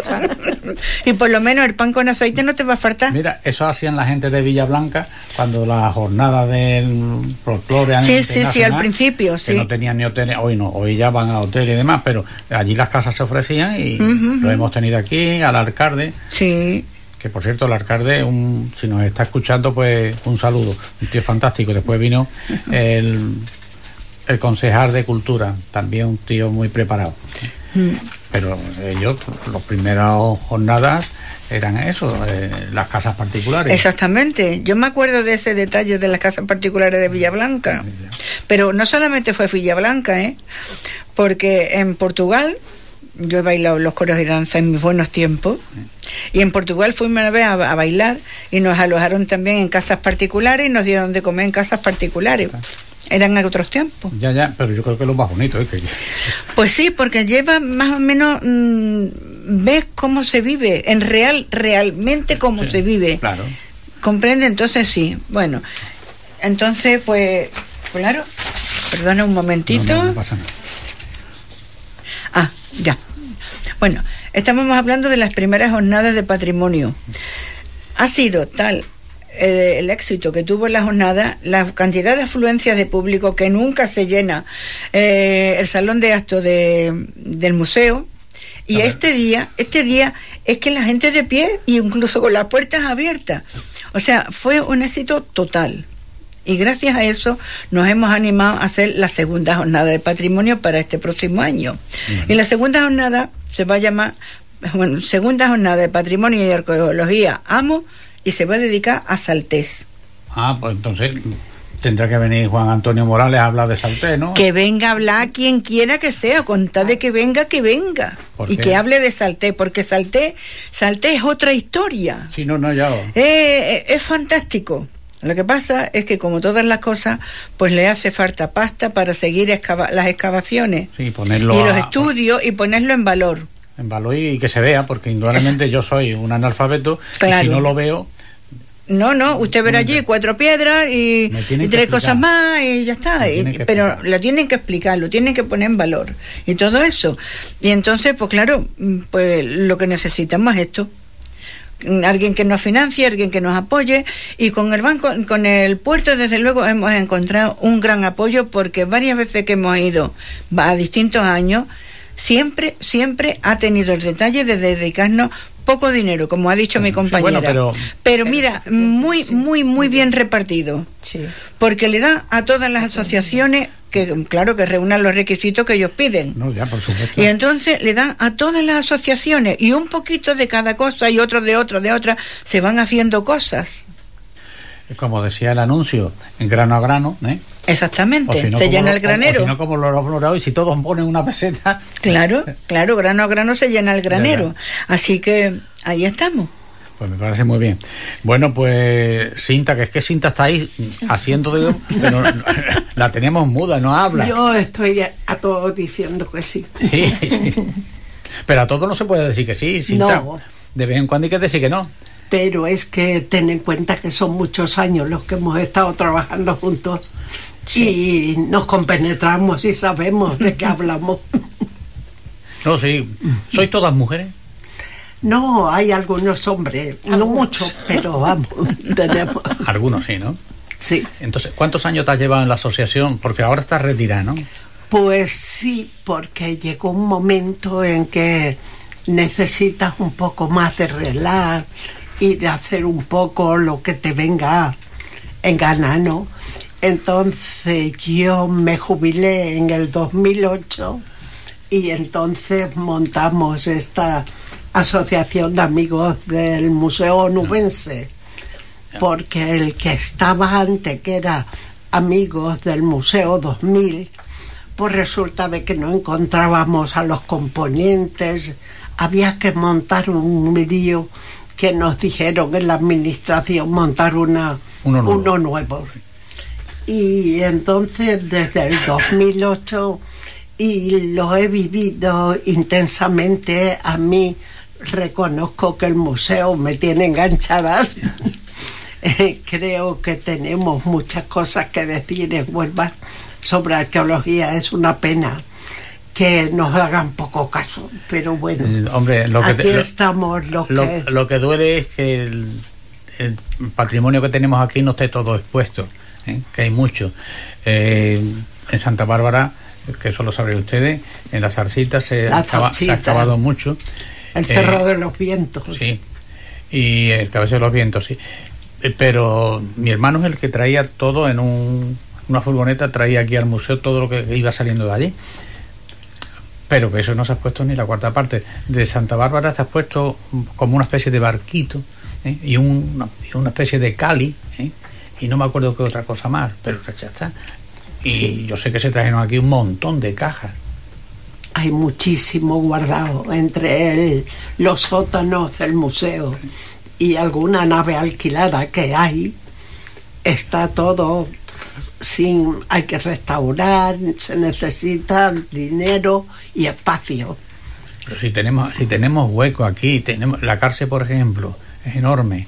E: Y por lo menos el pan con aceite no te va a faltar.
C: Mira, eso hacían la gente de Villablanca cuando la jornada del folclore
E: Sí, sí, sí,
C: internacional,
E: al principio,
C: que
E: sí.
C: no tenían ni hoteles, hoy no, hoy ya van a hoteles y demás, pero allí las casas se ofrecían y
E: Ujú.
C: lo hemos tenido aquí, al alcalde,
E: Sí.
C: que por cierto el alcalde, un, si nos está escuchando, pues un saludo, un tío fantástico. Después vino el, el concejal de Cultura, también un tío muy preparado.
E: Mm.
C: Pero ellos, las primeras jornadas eran eso, eh, las casas particulares.
E: Exactamente, yo me acuerdo de ese detalle de las casas particulares de Villablanca, pero no solamente fue Villablanca, ¿eh? Porque en Portugal yo he bailado los coros de danza en mis buenos tiempos, y en Portugal fuimos una vez a, a bailar y nos alojaron también en casas particulares y nos dieron de comer en casas particulares. Eran otros tiempos.
C: Ya, ya, pero yo creo que es lo más bonito, ¿eh? Que...
E: Pues sí, porque lleva más o menos, mmm, ves cómo se vive, en real, realmente cómo sí, se vive.
C: Claro.
E: ¿Comprende? Entonces sí, bueno, entonces pues, claro, perdona un momentito.
C: No, no, no pasa nada.
E: Ah, ya. Bueno, estamos hablando de las primeras jornadas de patrimonio. Ha sido tal el, el éxito que tuvo la jornada, la cantidad de afluencias de público que nunca se llena eh, el salón de actos de, del museo. Y este día, este día es que la gente de pie, y incluso con las puertas abiertas. O sea, fue un éxito total. Y gracias a eso nos hemos animado a hacer la segunda jornada de patrimonio para este próximo año. Uh-huh. Y la segunda jornada se va a llamar, bueno, segunda jornada de patrimonio y arqueología AMO, y se va a dedicar a Saltés.
C: Ah, pues entonces tendrá que venir Juan Antonio Morales a hablar de Saltés, ¿no?
E: Que venga a hablar quien quiera que sea, con tal de que venga, que venga. Y que hable de Saltés, porque Saltés, Saltés es otra historia.
C: Sí, no, no, ya.
E: Eh, es fantástico. Lo que pasa es que, como todas las cosas, pues le hace falta pasta para seguir excava- las excavaciones,
C: sí, ponerlo
E: y los
C: a,
E: estudios, y ponerlo en valor.
C: En valor y que se vea, porque indudablemente yo soy un analfabeto,
E: claro.
C: Y si no lo veo...
E: No, no, usted verá allí cuatro piedras y, y tres cosas más y ya está. Y, pero explicar. Lo tienen que explicar, lo tienen que poner en valor y todo eso. Y entonces, pues claro, pues lo que necesitamos es esto. Alguien que nos financie, alguien que nos apoye, y con el banco, con el puerto, desde luego hemos encontrado un gran apoyo, porque varias veces que hemos ido a distintos años, siempre, siempre ha tenido el detalle de dedicarnos poco dinero, como ha dicho mi compañera, sí, bueno, pero, pero mira, muy, muy, muy bien repartido, sí. Porque le da a todas las asociaciones que, claro, que reúnan los requisitos que ellos piden.
C: No, ya, por supuesto.
E: Y entonces le dan a todas las asociaciones, y un poquito de cada cosa, y otro de otro, de otra, se van haciendo cosas.
C: Como decía el anuncio, en grano a grano, ¿eh?
E: Exactamente,
C: si no,
E: se llena
C: lo,
E: el granero.
C: O, o si no, como lo hemos logrado, y si todos ponen una peseta.
E: Claro, claro, grano a grano se llena el granero. Ya, ya. Así que ahí estamos.
C: Pues me parece muy bien. Bueno, pues Cinta, que es que Cinta está ahí haciendo de... pero la tenemos muda, no habla.
F: Yo estoy a, a todos diciendo que sí.
C: Sí, sí. Pero a todos no se puede decir que sí, Cinta.
F: No.
C: De vez en cuando hay que decir que no.
F: Pero es que ten en cuenta que son muchos años los que hemos estado trabajando juntos, sí. Y nos compenetramos y sabemos de qué hablamos.
C: No, sí. ¿Sois todas mujeres?
F: No, hay algunos hombres, algunos. No muchos, pero vamos, tenemos.
C: Algunos sí, ¿no?
F: Sí.
C: Entonces, ¿cuántos años te has llevado en la asociación? Porque ahora estás retirada, ¿no?
F: Pues sí, porque llegó un momento en que necesitas un poco más de relax y de hacer un poco lo que te venga en gana, ¿no? Entonces yo me jubilé en el dos mil ocho y entonces montamos esta asociación de amigos del Museo Onubense, porque el que estaba antes, que era Amigos del Museo dos mil, pues resulta de que no encontrábamos a los componentes, había que montar un lío, que nos dijeron en la administración montar una, uno, nuevo. uno nuevo. Y entonces desde el dos mil ocho, y lo he vivido intensamente, a mí reconozco que el museo me tiene enganchada. Creo que tenemos muchas cosas que decir en Huelva sobre arqueología. Es una pena que nos hagan poco caso, pero bueno,
C: eh, hombre, lo que
F: aquí
C: te,
F: estamos lo,
C: lo,
F: que...
C: lo que duele es que el, el patrimonio que tenemos aquí no esté todo expuesto, ¿eh? Que hay mucho. Eh, en Santa Bárbara, que eso lo saben ustedes, en las Zarcitas se, acaba, se ha excavado mucho.
F: El Cerro eh, de los Vientos.
C: Sí, y el Cabeza de los Vientos, sí. Eh, pero mi hermano es el que traía todo en un, una furgoneta, traía aquí al museo todo lo que iba saliendo de allí. Pero que eso no se ha puesto ni la cuarta parte. De Santa Bárbara se ha puesto como una especie de barquito, ¿eh? y, un, una, y una especie de cali, ¿eh? Y no me acuerdo qué otra cosa más, pero ya está. Y sí. Yo sé que se trajeron aquí un montón de cajas.
F: hay muchísimo guardado entre el, los sótanos del museo y alguna nave alquilada que hay. Está todo sin, hay que restaurar, se necesita dinero y espacio.
C: Pero si tenemos, si tenemos hueco aquí, tenemos la cárcel, por ejemplo, es enorme.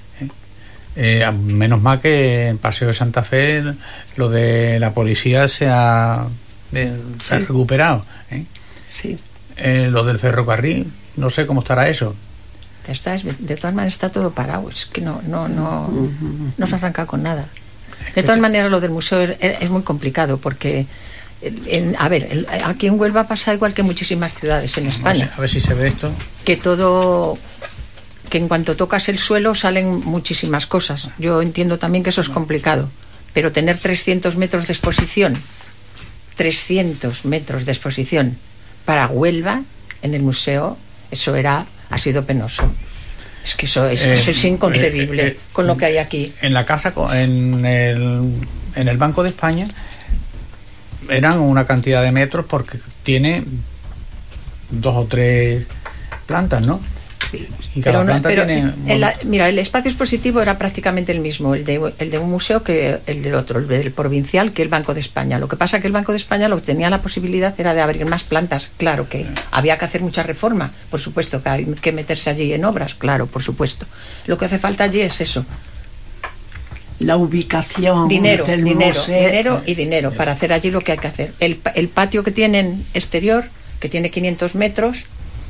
C: Eh, menos mal que en Paseo de Santa Fe lo de la policía se ha, eh,
F: Sí.
C: se ha recuperado, ¿eh?
F: Sí.
C: Eh, lo del ferrocarril, no sé cómo estará eso.
D: Está, de todas maneras está todo parado, es que no no no, no se arranca con nada. De todas maneras lo del museo es, es muy complicado porque en, a ver, el, aquí en Huelva pasa igual que en muchísimas ciudades en España,
C: A ver si se ve esto.
D: que todo, que en cuanto tocas el suelo salen muchísimas cosas. Yo entiendo también que eso es complicado, pero tener trescientos metros de exposición, trescientos metros de exposición para Huelva en el museo, eso era ha sido penoso. Es que eso es,
C: Eh,
D: eso es inconcebible
C: eh, eh,
D: con lo que hay aquí.
C: En la casa, co- en el, en el Banco de España, eran una cantidad de metros porque tiene dos o tres plantas, ¿no? Y cada
D: Pero no-
C: planta
D: pero
C: tiene...
D: el- mira, el espacio expositivo era prácticamente el mismo, el de, el de un museo que el del otro, el del provincial que el Banco de España. Lo que pasa que el Banco de España lo que tenía la posibilidad era de abrir más plantas. Claro que había que hacer mucha reforma, por supuesto, que hay que meterse allí en obras, claro, por supuesto. Lo que hace falta allí es eso,
F: La ubicación
D: dinero,
F: del
D: dinero,
F: museo.
D: dinero y dinero para hacer allí lo que hay que hacer. El, pa- el patio que tienen exterior, que tiene quinientos metros,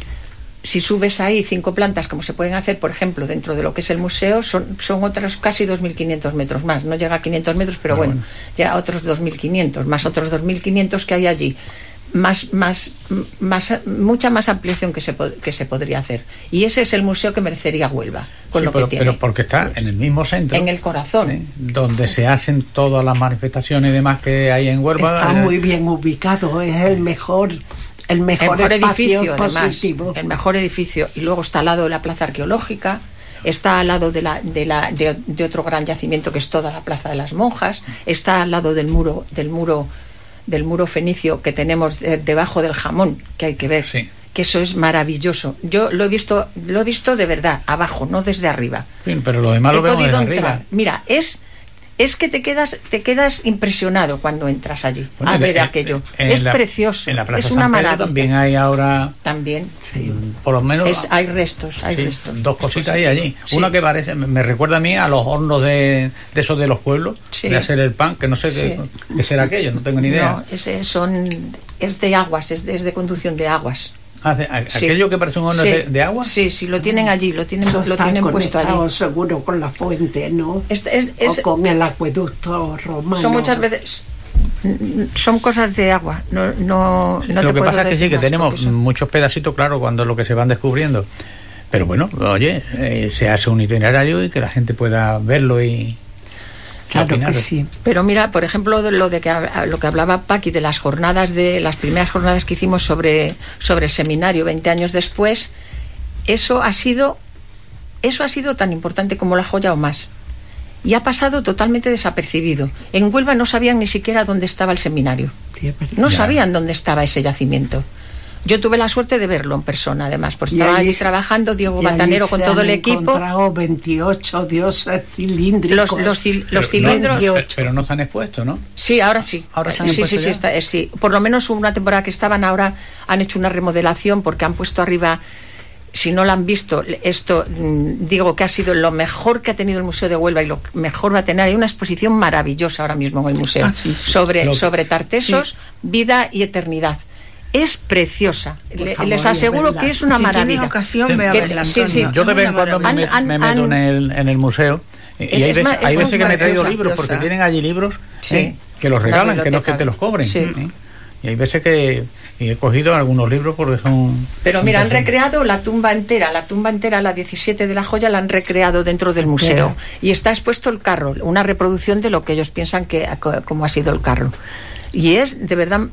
D: si subes ahí cinco plantas, como se pueden hacer, por ejemplo, dentro de lo que es el museo, son, son otros casi dos mil quinientos metros más. No llega a quinientos metros, pero
C: Ah,
D: bueno,
C: bueno.
D: llega a otros dos mil quinientos, más otros dos mil quinientos que hay allí. Más, más, más, mucha más ampliación que se, po- que se podría hacer. Y ese es el museo que merecería Huelva, con
C: Sí,
D: lo
C: pero,
D: que tiene.
C: pero porque está en el mismo centro,
D: En el corazón.
C: ¿eh? Donde se hacen todas las manifestaciones y demás que hay en Huelva.
F: Está
C: eh,
F: muy bien ubicado, es el mejor, el mejor,
D: el mejor
F: espacio
D: edificio, además,
F: positivo.
D: el mejor edificio. Y luego está al lado de la plaza arqueológica, está al lado de, la, de, la, de, de otro gran yacimiento que es toda la plaza de las monjas, está al lado del muro, del muro, del muro fenicio que tenemos de- debajo del jamón, que hay que ver.
C: Sí.
D: Que eso es maravilloso. Yo lo he visto, lo he visto de verdad, abajo, no desde arriba.
C: sí, pero lo demás
D: He
C: lo vemos desde
D: podido
C: arriba.
D: entrar. Mira, es es que te quedas te quedas impresionado cuando entras allí
C: Bueno,
D: a
C: en-
D: ver
C: en-
D: aquello.
C: en
D: Es
C: la-
D: precioso.
C: En la Plaza
D: Es una
C: San Pedro
D: maravilla.
C: también hay ahora,
D: También.
F: Sí.
C: por lo menos,
D: Es- hay restos, hay
C: sí,
D: restos.
C: dos cositas hay allí.
D: Sí.
C: Una que parece, me me recuerda a mí a los hornos de, de esos de los pueblos,
D: Sí.
C: de hacer el pan, que no sé
D: Sí.
C: qué, qué será aquello, no tengo ni idea.
D: No, ese son es de aguas, es de, es de conducción de aguas.
C: Ah, de- a-
D: Sí.
C: aquello que parece un horno
D: Sí.
C: de, de agua.
D: Sí, sí, lo tienen allí, lo tienen,
F: Eso
D: lo
F: está
D: tienen puesto
F: conectado
D: allí.
F: seguro con la fuente, ¿no?
D: Es- es- es-
F: o con el acueducto romano.
D: son muchas veces mm, son cosas de agua. No, no, no
C: lo
D: te
C: que
D: puedo
C: pasa es que
D: decir
C: sí, que
D: más,
C: tenemos
D: porque son-
C: muchos pedacitos, claro, cuando es lo que se van descubriendo. Pero bueno, oye, eh, se hace un itinerario y que la gente pueda verlo y...
F: Claro que
C: opinar.
F: sí.
D: Pero mira, por ejemplo, de lo de que hab- lo que hablaba Paqui de las jornadas de las primeras jornadas que hicimos sobre sobre el seminario veinte años después, eso ha sido eso ha sido tan importante como la joya o más. Y ha pasado totalmente desapercibido. En Huelva no sabían ni siquiera dónde estaba el seminario.
F: Sí, es verdad.
D: No
C: Ya.
D: sabían dónde estaba ese yacimiento. Yo tuve la suerte de verlo en persona, además, porque
F: Y
D: estaba
F: allí
D: allí
F: se-
D: trabajando Diego
F: y allí
D: Batanero con
F: se
D: todo
F: han
D: el equipo.
F: encontrado veintiocho dioses cilíndricos.
D: Los, los, cil- los
C: Pero no-
D: cilindros.
C: pero, pero no están expuestos, ¿no?
D: Sí, ahora sí.
C: Ahora se han
D: sí, sí,
C: puesto
D: sí,
C: ya.
D: está- eh, sí. Por lo menos hubo una temporada que estaban, ahora han hecho una remodelación porque han puesto arriba, si no la han visto, esto mm, digo que ha sido lo mejor que ha tenido el Museo de Huelva y lo mejor va a tener. Hay una exposición maravillosa ahora mismo en el museo
F: Ah, sí, sí.
D: sobre,
C: Lo que-
D: sobre Tartesos, vida y eternidad. Es preciosa.
F: Por
D: Le-
F: favor,
D: les
F: y a
D: aseguro
F: verla.
D: que es una
E: Si tienes
D: maravilla.
E: ocasión,
C: Sí.
E: ve a
D: Que-
E: verla,
D: sí, sí.
E: Antonio.
C: Yo de
E: Es
C: vez en
E: una
C: cuando me,
E: maravilla.
D: Han-
C: me
D: han-
C: meto en
D: han-
C: el, en el museo y, y
D: Es-
C: hay,
D: es
C: veces,
D: ma-
C: hay
D: es
C: veces que me he traído
E: preciosa.
C: libros porque tienen allí libros
D: Sí.
C: ¿eh? que los
D: La
C: regalan, que no es que
D: biblioteca.
C: te los cobren.
D: Sí.
C: ¿eh? Y hay veces que y he cogido algunos libros porque son...
D: Pero mira, han
C: son-
D: recreado la tumba entera, la tumba entera, la diecisiete de la joya, la han recreado dentro del museo. Y está expuesto el carro, una reproducción de lo que ellos piensan que cómo ha sido el carro. Y es, de verdad,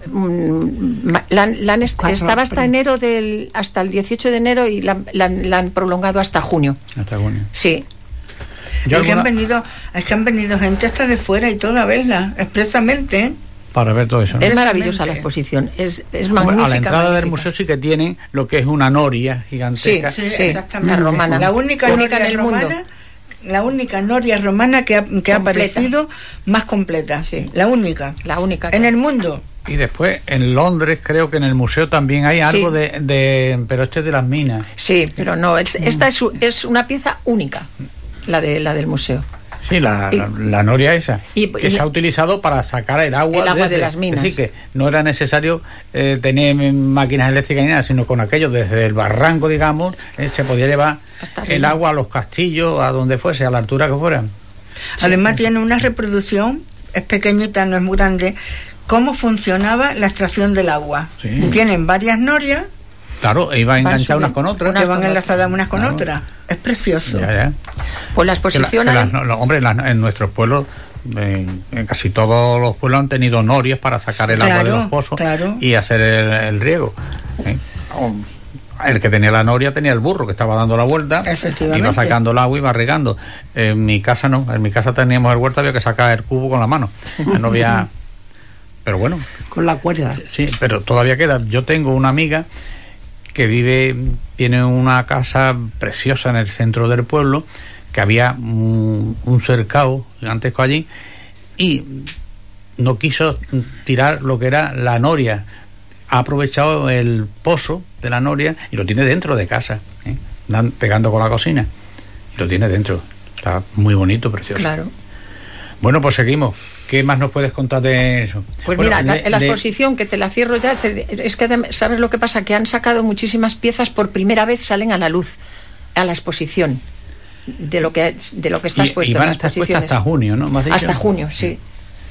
D: mm, ma- la, han- la han est-
F: Carro
D: estaba hasta
F: pre-
D: enero del, hasta el dieciocho de enero y la, la han- la han prolongado hasta junio.
C: Hasta junio.
D: Sí.
C: Yo
E: Es que han
C: alguna-
E: venido, es que han venido gente hasta de fuera y todo a verla, expresamente, ¿eh?
C: para ver todo eso, ¿no?
D: Es maravillosa la exposición, es, es magnífica.
C: Hombre, a la entrada
D: magnífica.
C: del museo sí que tienen lo que es una noria gigantesca.
E: Sí,
D: Sí,
E: exactamente.
D: la romana.
E: La única,
D: Única
E: noria
D: en el
E: romana,
D: mundo.
E: la única noria romana que ha, que ha
D: Completa.
E: aparecido más completa.
D: Sí.
E: La única.
D: La única.
E: En el mundo.
C: Y después en Londres creo que en el museo también hay algo
D: Sí.
C: de, de... Pero este es de las minas.
D: Sí, pero no, es- esta es, u- es una pieza única, la de la del museo.
C: Sí, la,
D: Y-
C: la, la noria esa,
D: y-
C: que
D: y-
C: se ha utilizado para sacar el agua,
D: El agua de
C: desde-
D: las minas.
C: Es decir, que no era necesario eh, tener máquinas eléctricas ni nada, sino con aquello desde el barranco, digamos, eh, se podía llevar
D: Hasta
C: el
D: arriba.
C: agua a los castillos, a donde fuese, a la altura que fuera.
E: Además tiene una reproducción, es pequeñita, no es muy grande, cómo funcionaba la extracción del agua.
C: Sí.
E: Tienen varias norias
C: Claro, e iba
D: Van
C: enganchadas unas
D: subiendo-
C: con otras.
E: que
D: unas
E: van
D: con
E: enlazadas
D: otras.
E: unas con
C: Claro.
E: otras. Es precioso.
C: Ya, ya.
D: Pues la
C: Que la-
D: exposición
C: que
D: hay-
C: las- no, no, hombre, las- en nuestros pueblos, eh, en casi todos los pueblos han tenido norias para sacar el agua de
E: Claro,
C: los pozos
E: claro.
C: y hacer el, el riego. ¿eh? O- El que tenía la noria tenía el burro que estaba dando la vuelta,
E: Efectivamente.
C: iba sacando el agua y iba regando. En mi casa no, en mi casa teníamos el huerto, había que sacar el cubo con la mano. No había. Pero bueno,
F: Con la cuerda.
C: sí, pero todavía queda. Yo tengo una amiga que vive, tiene una casa preciosa en el centro del pueblo, que había un, un cercado gigantesco allí y no quiso tirar lo que era la noria. Ha aprovechado el pozo de la noria y lo tiene dentro de casa, ¿eh? Dan- pegando con la cocina. Y lo tiene dentro. Está muy bonito, precioso.
D: Claro.
C: Bueno, pues seguimos. ¿Qué más nos puedes contar de eso?
D: Pues
C: Bueno,
D: mira, la,
C: de-
D: la
C: de-
D: exposición, que te la cierro ya, te- es que adem- ¿sabes lo que pasa? Que han sacado muchísimas piezas, por primera vez salen a la luz, a la exposición, de lo que, de lo que está
C: y,
D: expuesto
C: y
D: en
C: van a
D: las
C: estar expuestas
D: exposiciones.
C: hasta junio, ¿no? ¿Me has dicho?
D: Hasta junio, sí.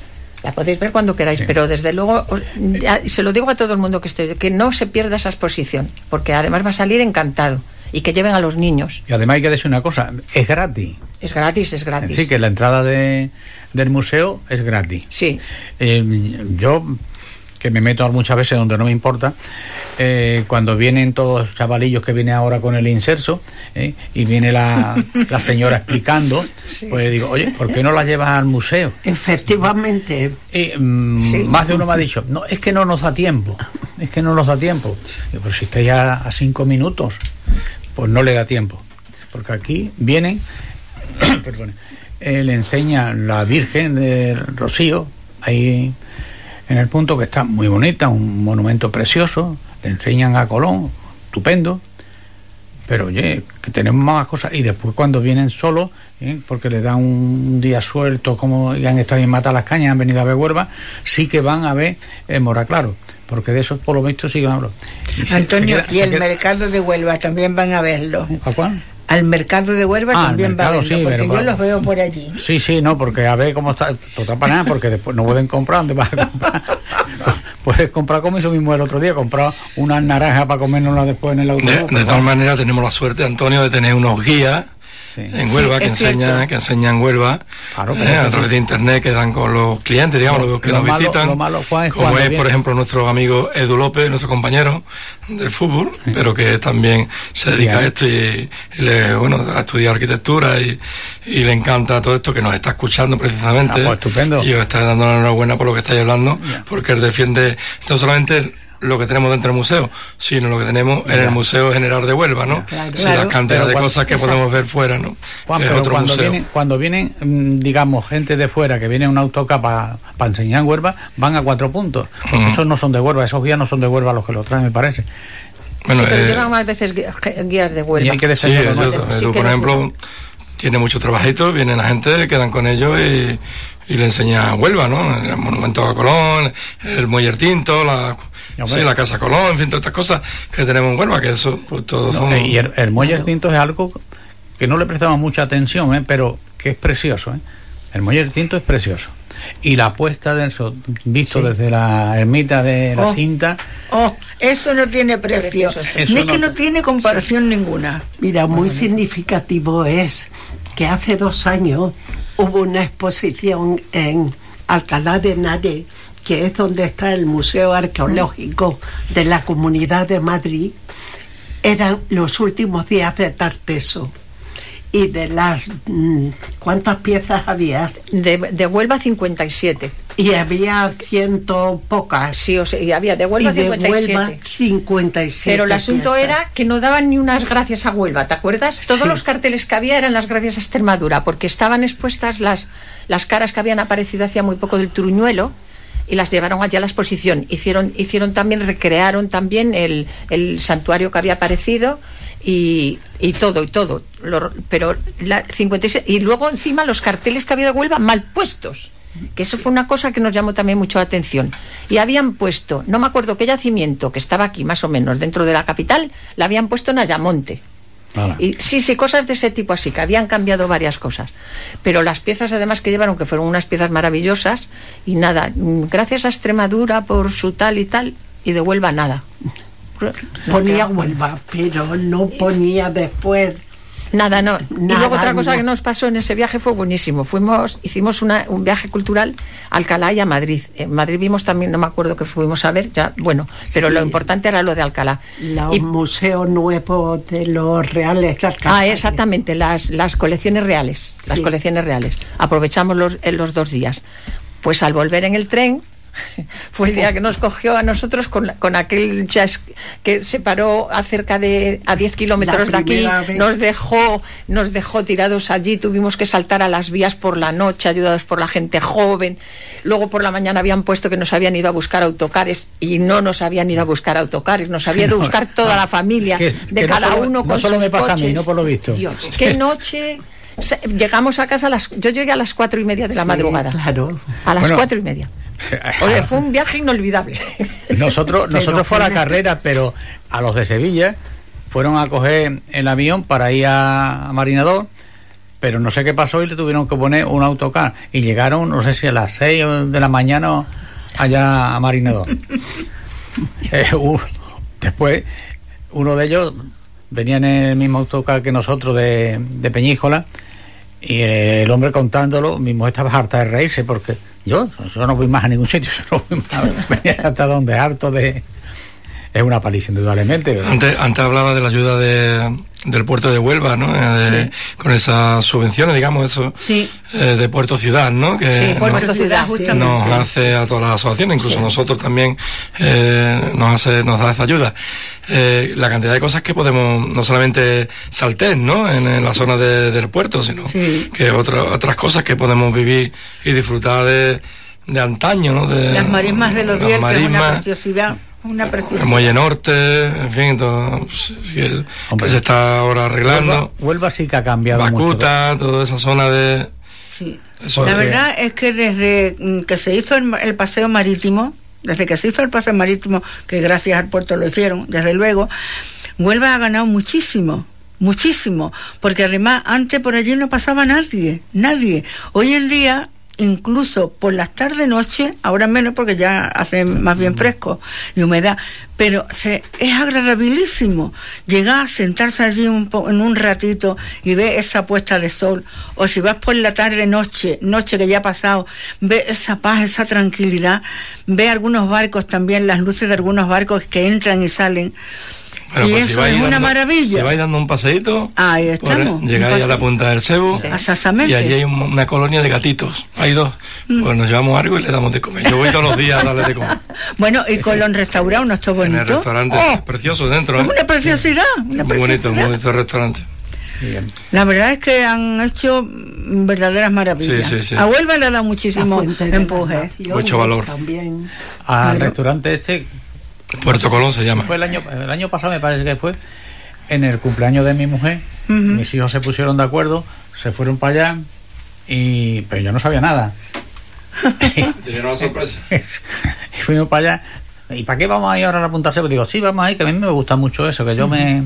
D: La podéis ver cuando queráis,
C: Sí.
D: pero desde luego, os- ya- se lo digo a todo el mundo que estoy, que no se pierda esa exposición, porque además va a salir encantado, y que lleven a los niños.
C: Y además hay que decir una cosa, es gratis.
D: Es gratis, es gratis.
C: Sí, que la entrada de, del museo es gratis.
D: Sí.
C: Eh, yo, que me meto muchas veces donde no me importa, eh, cuando vienen todos los chavalillos que vienen ahora con el inserso, eh, y viene la, la señora explicando, pues digo, oye, ¿por qué no la llevas al museo?
F: Efectivamente.
C: Y mm,
D: Sí.
C: más de uno me ha dicho, no, es que no nos da tiempo, es que no nos da tiempo. Digo, pero si estáis a, a cinco minutos, pues no le da tiempo. Porque aquí vienen, perdone, eh, le enseña la Virgen del Rocío, ahí en el punto, que está muy bonita, un monumento precioso, le enseñan a Colón, estupendo. Pero oye, que tenemos más cosas. Y después cuando vienen solos, ¿eh? porque les dan un día suelto, como y han estado en Mata las Cañas, han venido a ver Huelva, sí que van a ver eh, Moraclaro, porque de eso por lo visto sí que hablo. Y se-
E: Antonio,
C: se queda-
E: y
C: se
E: el
C: queda-
E: mercado de Huelva también van a verlo.
C: ¿A cuál?
E: Al mercado de Huelva
C: Ah,
E: también
C: al
E: va a
C: mercado,
E: verlo,
C: sí,
E: porque
C: pero
E: yo
C: va-
E: los veo por allí.
C: Sí, sí, no, porque a ver cómo está, total para nada, porque después no pueden comprar, ¿dónde vas a comprar? Puedes comprar, como hizo mi mujer el otro día, comprar unas naranjas para comérnoslas después en el
G: De,
C: autobús.
G: de tal manera tenemos la suerte, Antonio, de tener unos guías
C: Sí.
G: en Huelva
D: Sí,
G: que
D: es
G: enseñan
D: cierto.
G: que enseñan Huelva,
C: Claro,
G: eh,
C: pero
G: a
C: eso
G: través
C: sí.
G: de internet, que dan con los clientes, digamos,
C: Lo-
G: los que
C: lo
G: nos
C: malo-
G: visitan,
C: lo malo, Juan, es
G: como
C: cuando
G: es,
C: viene-
G: por ejemplo, nuestro amigo Edu López, nuestro compañero del fútbol, pero que también se dedica
C: Ya.
G: a esto y, y le, bueno, a estudiar arquitectura y, y le encanta todo esto, que nos está escuchando precisamente.
C: Ah, pues estupendo.
G: Y os está dando la enhorabuena por lo que estáis hablando,
C: Ya.
G: porque él defiende no solamente lo que tenemos dentro del museo, sino lo que tenemos en
C: Ya.
G: el Museo General de Huelva, ¿no?
D: Claro.
G: Sí,
E: Claro.
G: la cantidad
C: Pero
G: de
C: cuando-
G: cosas que
D: Exacto.
G: podemos ver fuera, ¿no?
C: Juan,
G: Que es
C: pero
G: otro
C: cuando
G: museo.
C: vienen, cuando vienen, mm, digamos, gente de fuera que viene a un autocar para enseñar en Huelva, van a cuatro puntos.
G: Ujú.
C: Esos no son de Huelva, esos guías no son de Huelva los que lo traen, me parece.
G: Bueno,
D: sí, pero
G: eh,
D: llevan más veces gui- guías de
C: Y
D: Huelva.
C: hay que
G: sí,
C: defenderlo,
G: es
C: ¿no?
G: cierto.
D: Sí
G: Edu,
D: que
G: por
D: nos
G: ejemplo,
D: gusta.
G: tiene mucho trabajito, viene la gente, quedan con ellos y, y le enseña Huelva, ¿no? El monumento a Colón, el Muelle Tinto, la,
C: Ya, hombre.
G: sí, la Casa Colón, en fin, todas estas cosas que tenemos en Huelva, que eso, pues todos
C: No,
G: son...
C: eh, y el, el muelle Tinto es algo que no le prestamos mucha atención, ¿eh? pero que es precioso. ¿eh? El muelle Tinto es precioso. Y la puesta del sol, visto desde la ermita de la
E: Oh.
C: Cinta,
E: Oh, eso no tiene precio.
D: Precioso.
C: Eso
E: Ni es
C: no-
E: que no tiene comparación ninguna.
F: Mira, muy significativo es que hace dos años hubo una exposición en Alcalá de Henares, que es donde está el Museo Arqueológico de la Comunidad de Madrid. Eran los últimos días de Tarteso. Y de las... mm, ¿cuántas piezas había?
D: De, de Huelva cincuenta y siete.
F: Y había ciento pocas.
D: Sí, o sea, y había de Huelva
F: y de
D: cincuenta y siete.
F: Huelva cincuenta y siete.
D: Pero el asunto
F: piezas.
D: era que no daban ni unas gracias a Huelva, ¿te acuerdas? Todos
F: Sí.
D: los carteles que había eran las gracias a Extremadura, porque estaban expuestas las, las caras que habían aparecido hacía muy poco del Truñuelo, y las llevaron allá a la exposición. Hicieron, hicieron también, recrearon también el, el santuario que había aparecido, y, y todo, y todo. Lo, pero la cincuenta y seis, y luego encima los carteles que había de Huelva mal puestos, que eso fue una cosa que nos llamó también mucho la atención. Y habían puesto, no me acuerdo qué yacimiento, que estaba aquí más o menos dentro de la capital, la habían puesto en Ayamonte.
C: Vale.
D: Y sí, sí, cosas de ese tipo así, que habían cambiado varias cosas. Pero las piezas además que llevaron, que fueron unas piezas maravillosas, y nada, gracias a Extremadura por su tal y tal, y de Huelva nada.
F: Ponía Huelva, pero no ponía después.
D: Nada, no. Y
F: Nada,
D: luego otra cosa
F: no.
D: que nos pasó en ese viaje fue buenísimo. Fuimos, hicimos una, un viaje cultural a Alcalá y a Madrid. En Madrid vimos también, no me acuerdo qué fuimos a ver, ya, bueno, pero
F: Sí.
D: lo importante era lo de Alcalá.
F: Los
D: Y-
F: museos nuevos de los reales alcaldes.
D: Ah, exactamente, las, las colecciones reales, las
F: Sí.
D: colecciones reales. Aprovechamos los, en los dos días. Pues al volver en el tren, fue el día que nos cogió a nosotros con, la- con aquel jazz que se paró a cerca de a diez kilómetros de
F: La
D: aquí,
F: primera vez.
D: nos dejó, nos dejó tirados allí, tuvimos que saltar a las vías por la noche, ayudados por la gente joven. Luego por la mañana habían puesto que nos habían ido a buscar autocares, y no nos habían ido a buscar autocares, nos había ido a buscar toda la familia,
C: Que-
D: de
C: que no
D: cada
C: solo-
D: uno
C: no
D: con
C: solo
D: sus
C: me pasa a mí,
D: coches.
C: no por lo visto.
D: Dios, qué noche. Se- Llegamos a casa a las, yo llegué a las cuatro y media de la
F: Sí,
D: madrugada.
F: claro.
D: A las
C: Bueno.
D: cuatro y media. O sea, fue un viaje inolvidable.
C: Nosotros,
F: Pero
C: nosotros fue a la
F: fue una-
C: carrera, pero a los de Sevilla fueron a coger el avión para ir a, a Marinador, pero no sé qué pasó y le tuvieron que poner un autocar. Y llegaron, no sé si a las seis de la mañana allá a Marinador. Eh, u- después, uno de ellos venía en el mismo autocar que nosotros de, de Peñíscola, y el hombre contándolo, mi mujer estaba harta de reírse, porque yo, yo no voy más a ningún sitio, yo no voy más, venía hasta donde harto de... Es una paliza, indudablemente.
G: Antes, antes hablaba de la ayuda de, del puerto de Huelva, ¿no? Eh, de-
D: Sí.
G: Con esas subvenciones, digamos, eso,
E: Sí.
G: eh, de Puerto Ciudad, ¿no? Que
D: Sí,
G: nos-
D: Puerto Ciudad,
E: justamente.
G: nos hace a todas las asociaciones, incluso
D: Sí.
G: nosotros también eh, nos hace, nos da esa ayuda. Eh, la cantidad de cosas que podemos, no solamente saltar, ¿no? En, en la zona de- del puerto, sino
E: Sí.
G: que otra- otras cosas que podemos vivir y disfrutar de, de antaño, ¿no? De,
E: Las marismas de los
G: las
E: Diel, que es una
G: marismas,
E: preciosidad. Una
G: el
E: preciosidad.
G: Muelle Norte, en fin, todo, pues, sí, que,
C: Hombre.
G: que se está ahora
C: Huelva,
G: arreglando.
C: Huelva sí que ha cambiado mucho.
G: Bacuta, toda esa zona de...
E: Sí.
G: Eso
E: La
G: es.
E: verdad es que desde mm, que se hizo el, el paseo marítimo, desde que se hizo el paseo marítimo, que gracias al puerto lo hicieron, desde luego, Huelva ha ganado muchísimo, muchísimo, porque además antes por allí no pasaba nadie, nadie. Hoy en día, incluso por las tardes noche, ahora menos porque ya hace más bien fresco y humedad, pero se, es agradabilísimo llegar, sentarse allí un po- en un ratito y ver esa puesta de sol, o si vas por la tarde noche, noche que ya ha pasado, ve esa paz, esa tranquilidad, ve algunos barcos también, las luces de algunos barcos que entran y salen.
G: Bueno,
E: y
G: pues si
E: eso
G: vais
E: es una
G: dando-
E: maravilla.
G: Si vais dando un paseíto,
E: Ahí
G: pues,
E: estamos.
G: llegáis
E: Un
G: a la
E: paseo.
G: punta del Cebu,
D: Sí.
E: Exactamente.
G: y allí hay un- una colonia de gatitos. Hay dos.
E: Mm.
G: Pues nos llevamos algo y le damos de comer. Yo voy todos los días a darle de comer.
E: Bueno, y Colón Restaurado, ¿no está
G: En
E: bonito?
G: el restaurante.
E: ¡Oh!
G: Es precioso dentro,
E: Es
G: ¿eh?
E: una preciosidad, una
G: Muy bonito,
E: preciosidad.
G: muy bonito el restaurante.
C: Bien.
E: La verdad es que han hecho mm, verdaderas maravillas.
G: Sí, sí, sí.
E: A Huelva le ha dado
F: La
E: muchísimo
F: Fuente de la
E: empuje.
F: Nación
G: Mucho valor.
F: También.
C: Al
E: Claro.
C: restaurante este,
G: Puerto Colón se llama.
C: fue el año, el año pasado me parece que fue, en el cumpleaños de mi mujer,
E: Ujú.
C: mis hijos se pusieron de acuerdo, se fueron para allá, y pero yo no sabía nada.
G: Te dieron la sorpresa.
C: Y fuimos para allá. ¿Y para qué vamos a ir ahora a la Punta Seco? Digo, sí, vamos a ir, que a mí me gusta mucho eso, que yo me...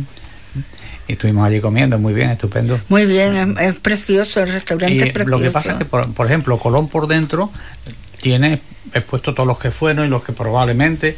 C: Y estuvimos allí comiendo, muy bien, estupendo.
E: Muy bien, es, es precioso, el restaurante
C: Y
E: es precioso.
C: lo que pasa es que, por, por ejemplo, Colón por dentro tiene expuesto todos los que fueron y los que probablemente,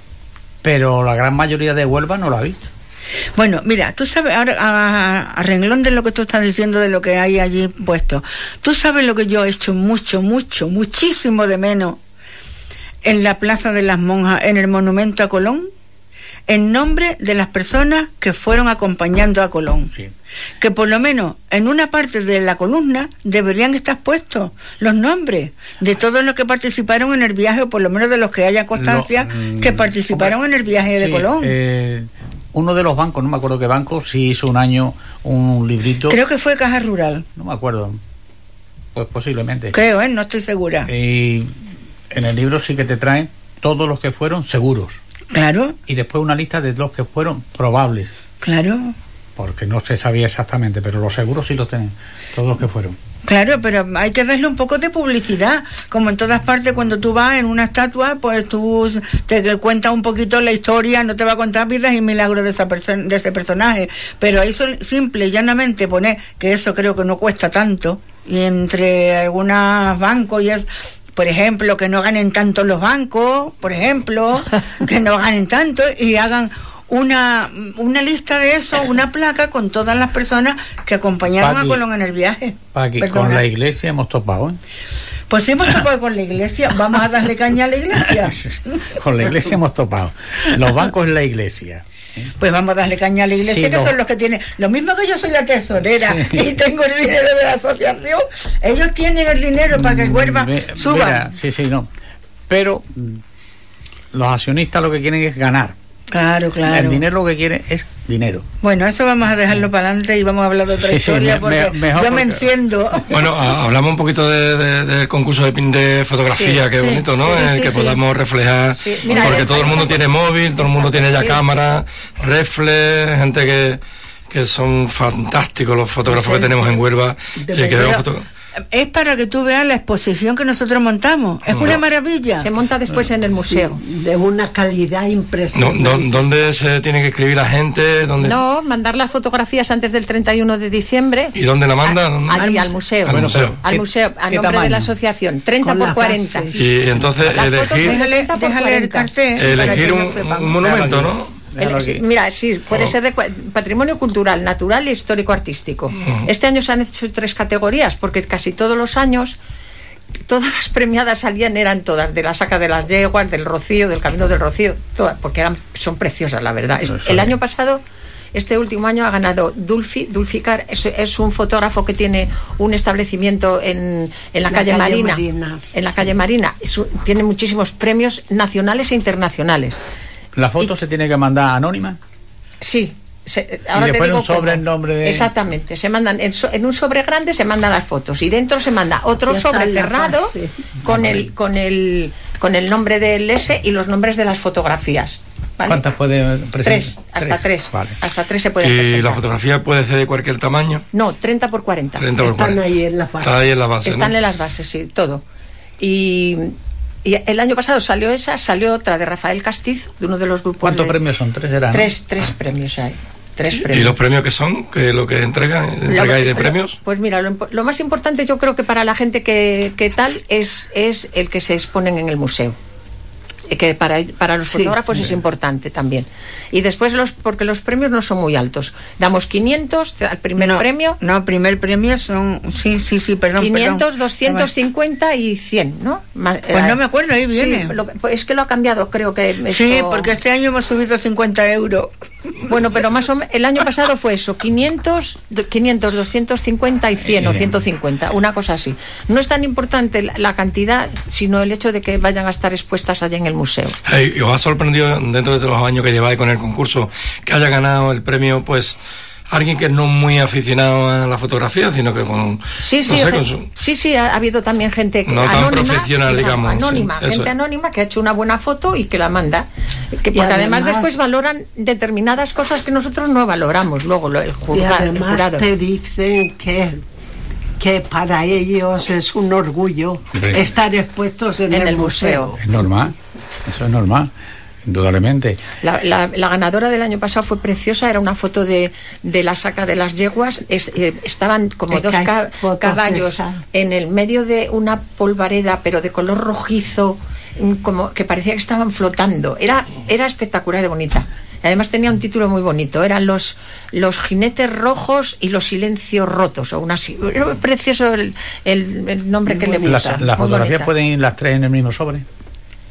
C: pero la gran mayoría de Huelva no lo ha visto.
E: Bueno, mira, tú sabes, ahora a, a renglón de lo que tú estás diciendo, de lo que hay allí puesto, tú sabes lo que yo he hecho mucho, mucho, muchísimo de menos en la Plaza de las Monjas, en el monumento a Colón, en nombre de las personas que fueron acompañando a Colón.
C: Sí.
E: Que por lo menos en una parte de la columna deberían estar puestos los nombres de todos los que participaron en el viaje, o por lo menos de los que haya constancia
C: Lo,
E: que participaron
C: hombre,
E: en el viaje de
C: sí,
E: Colón.
C: Eh, uno de los bancos, no me acuerdo qué banco, sí hizo un año un librito.
E: Creo que fue Caja Rural.
C: No me acuerdo. Pues posiblemente.
E: Creo, ¿eh? No estoy segura.
C: Y en el libro sí que te traen todos los que fueron seguros.
E: Claro.
C: Y después una lista de los que fueron probables.
E: Claro.
C: Porque no se sabía exactamente, pero los seguros sí los tienen, todos los que fueron.
E: Claro, pero hay que darle un poco de publicidad. Como en todas partes, cuando tú vas en una estatua, pues tú te cuentas un poquito la historia, no te va a contar vidas y milagros de esa persona, de ese personaje. Pero ahí son simple y llanamente poner, que eso creo que no cuesta tanto, y entre algunos bancos y es, por ejemplo, que no ganen tanto los bancos, por ejemplo, que no ganen tanto y hagan una una lista de eso, una placa con todas las personas que acompañaron Paqui, a Colón en el viaje.
C: Paqui, con la iglesia hemos topado, ¿eh?
E: Pues hemos topado con la iglesia, vamos a darle caña a la iglesia.
C: Con la iglesia hemos topado. Los bancos es la iglesia.
E: Pues vamos a darle caña a la iglesia, sí, que no. Son los que tienen, lo mismo que yo soy la tesorera, sí, y tengo el dinero de la asociación, ellos tienen el dinero para que Huelva
C: Me,
E: suba.
C: Mira, sí, sí, no. Pero los accionistas lo que quieren es ganar.
E: Claro, claro.
C: El dinero lo que quiere es dinero.
E: Bueno, eso vamos a dejarlo para adelante y vamos a hablar de otra sí, historia, sí, me, porque me, yo porque... me enciendo.
G: Bueno, a, hablamos un poquito del de, de concurso de, de fotografía, sí, que sí, bonito, ¿no?
E: Sí,
G: eh,
E: sí,
G: que
E: sí.
G: podamos reflejar, sí. Mira, porque todo el mundo tiene móvil, todo el mundo tiene ya sí. cámara, reflex, gente que, que son fantásticos los fotógrafos sí. que tenemos en Huelva. Eh, que foto...
E: Es para que tú veas la exposición que nosotros montamos. Es no. una maravilla.
D: Se monta después en el museo.
F: Sí, de una calidad impresionante.
G: No, ¿Dónde se tiene que escribir la gente? ¿Dónde?
D: No, mandar las fotografías antes del treinta y uno de diciembre.
G: ¿Y dónde la manda? ¿Dónde?
D: Allí, al museo.
G: Al museo.
D: Al museo, a nombre de la asociación. treinta por cuarenta.
G: Y entonces elegir,
E: déjale, déjale el cartel.
G: Elegir un, un monumento, ¿no?
D: El, mira, sí, puede oh. ser de patrimonio cultural, natural e histórico-artístico. Uh-huh. Este año se han hecho tres categorías, porque casi todos los años, todas las premiadas salían, eran todas, de la Saca de las Yeguas, del Rocío, del Camino del Rocío, todas, porque eran, son preciosas, la verdad. Es, el año pasado, este último año, ha ganado Dulfi, Dulficar, es, es un fotógrafo que tiene un establecimiento en, en la, la calle, calle Marina, Marina, en la calle Marina. Es, tiene muchísimos premios nacionales e internacionales.
C: ¿La foto y, se tiene que mandar anónima?
D: Sí. Se, ahora
C: y después
D: te digo
C: un sobre
D: cómo.
C: En nombre de...
D: Exactamente. Se mandan en, so, en un sobre grande se mandan las fotos y dentro se manda otro sobre cerrado sí. con el con el con el nombre del S y los nombres de las fotografías. ¿Vale?
C: ¿Cuántas puede presentar?
D: Tres, hasta tres. tres. Vale. Hasta tres se puede
G: ¿Y
D: presentar.
G: la fotografía puede ser de cualquier tamaño?
D: No, treinta por cuarenta.
G: treinta por
F: Están
G: cuarenta.
F: ahí en la base.
G: Está ahí en la base.
D: Están
G: ¿no?
D: en las bases, sí, todo. Y Y el año pasado salió esa, salió otra de Rafael Castiz, de uno de los grupos.
C: ¿Cuántos
D: de...
C: premios son? ¿Tres eran?
D: Tres, tres premios hay. Tres premios.
G: ¿Y los premios que son? ¿Qué es lo que entregan? ¿Entregáis de premios?
D: Pues mira, lo, lo más importante yo creo que para la gente que, que tal es, es el que se exponen en el museo. Que para, para los sí, fotógrafos bien. Es importante también. Y después, los porque los premios no son muy altos. Damos quinientos al primer
E: no,
D: premio.
E: No, primer premio son. Sí, sí, sí, perdón.
D: quinientos,
E: perdón.
D: doscientos cincuenta y cien, ¿no?
E: Pues no me acuerdo, ahí viene.
D: Sí, lo, es que lo ha cambiado, creo que. Esto...
E: Sí, porque este año hemos subido a cincuenta euros.
D: Bueno, pero más o menos. El año pasado fue eso: quinientos, quinientos, doscientos cincuenta y cien, sí, o ciento cincuenta, una cosa así. No es tan importante la cantidad, sino el hecho de que vayan a estar expuestas allá en el museo.
G: Hey, ¿os ha sorprendido dentro de los años que lleváis con el concurso que haya ganado el premio, pues, alguien que no es muy aficionado a la fotografía, sino que con...
D: Sí, sí,
G: no sé,
D: gente,
G: con su...
D: sí, sí, ha habido también gente que,
G: no
D: anónima,
G: tan profesional, digamos.
D: Anónima,
G: sí,
D: gente
G: es.
D: anónima que ha hecho una buena foto y que la manda. Que, porque además, además después valoran determinadas cosas que nosotros no valoramos, luego lo, el, juzgar,
F: y además
D: el jurado.
F: Te dicen que... que para ellos es un orgullo sí. estar expuestos en, en el, el museo. museo.
C: Es normal, eso es normal, indudablemente.
D: La, la, la ganadora del año pasado fue preciosa, era una foto de, de la Saca de las Yeguas, es, eh, estaban como es dos ca caballos en el medio de una polvareda, pero de color rojizo, como que parecía que estaban flotando. Era, era espectacular de bonita. Además tenía un título muy bonito, eran los los jinetes rojos y los silencios rotos, o una así. Era precioso el, el, el nombre que le gusta.
C: ¿Las, las fotografías bonita. Pueden ir las tres en el mismo sobre?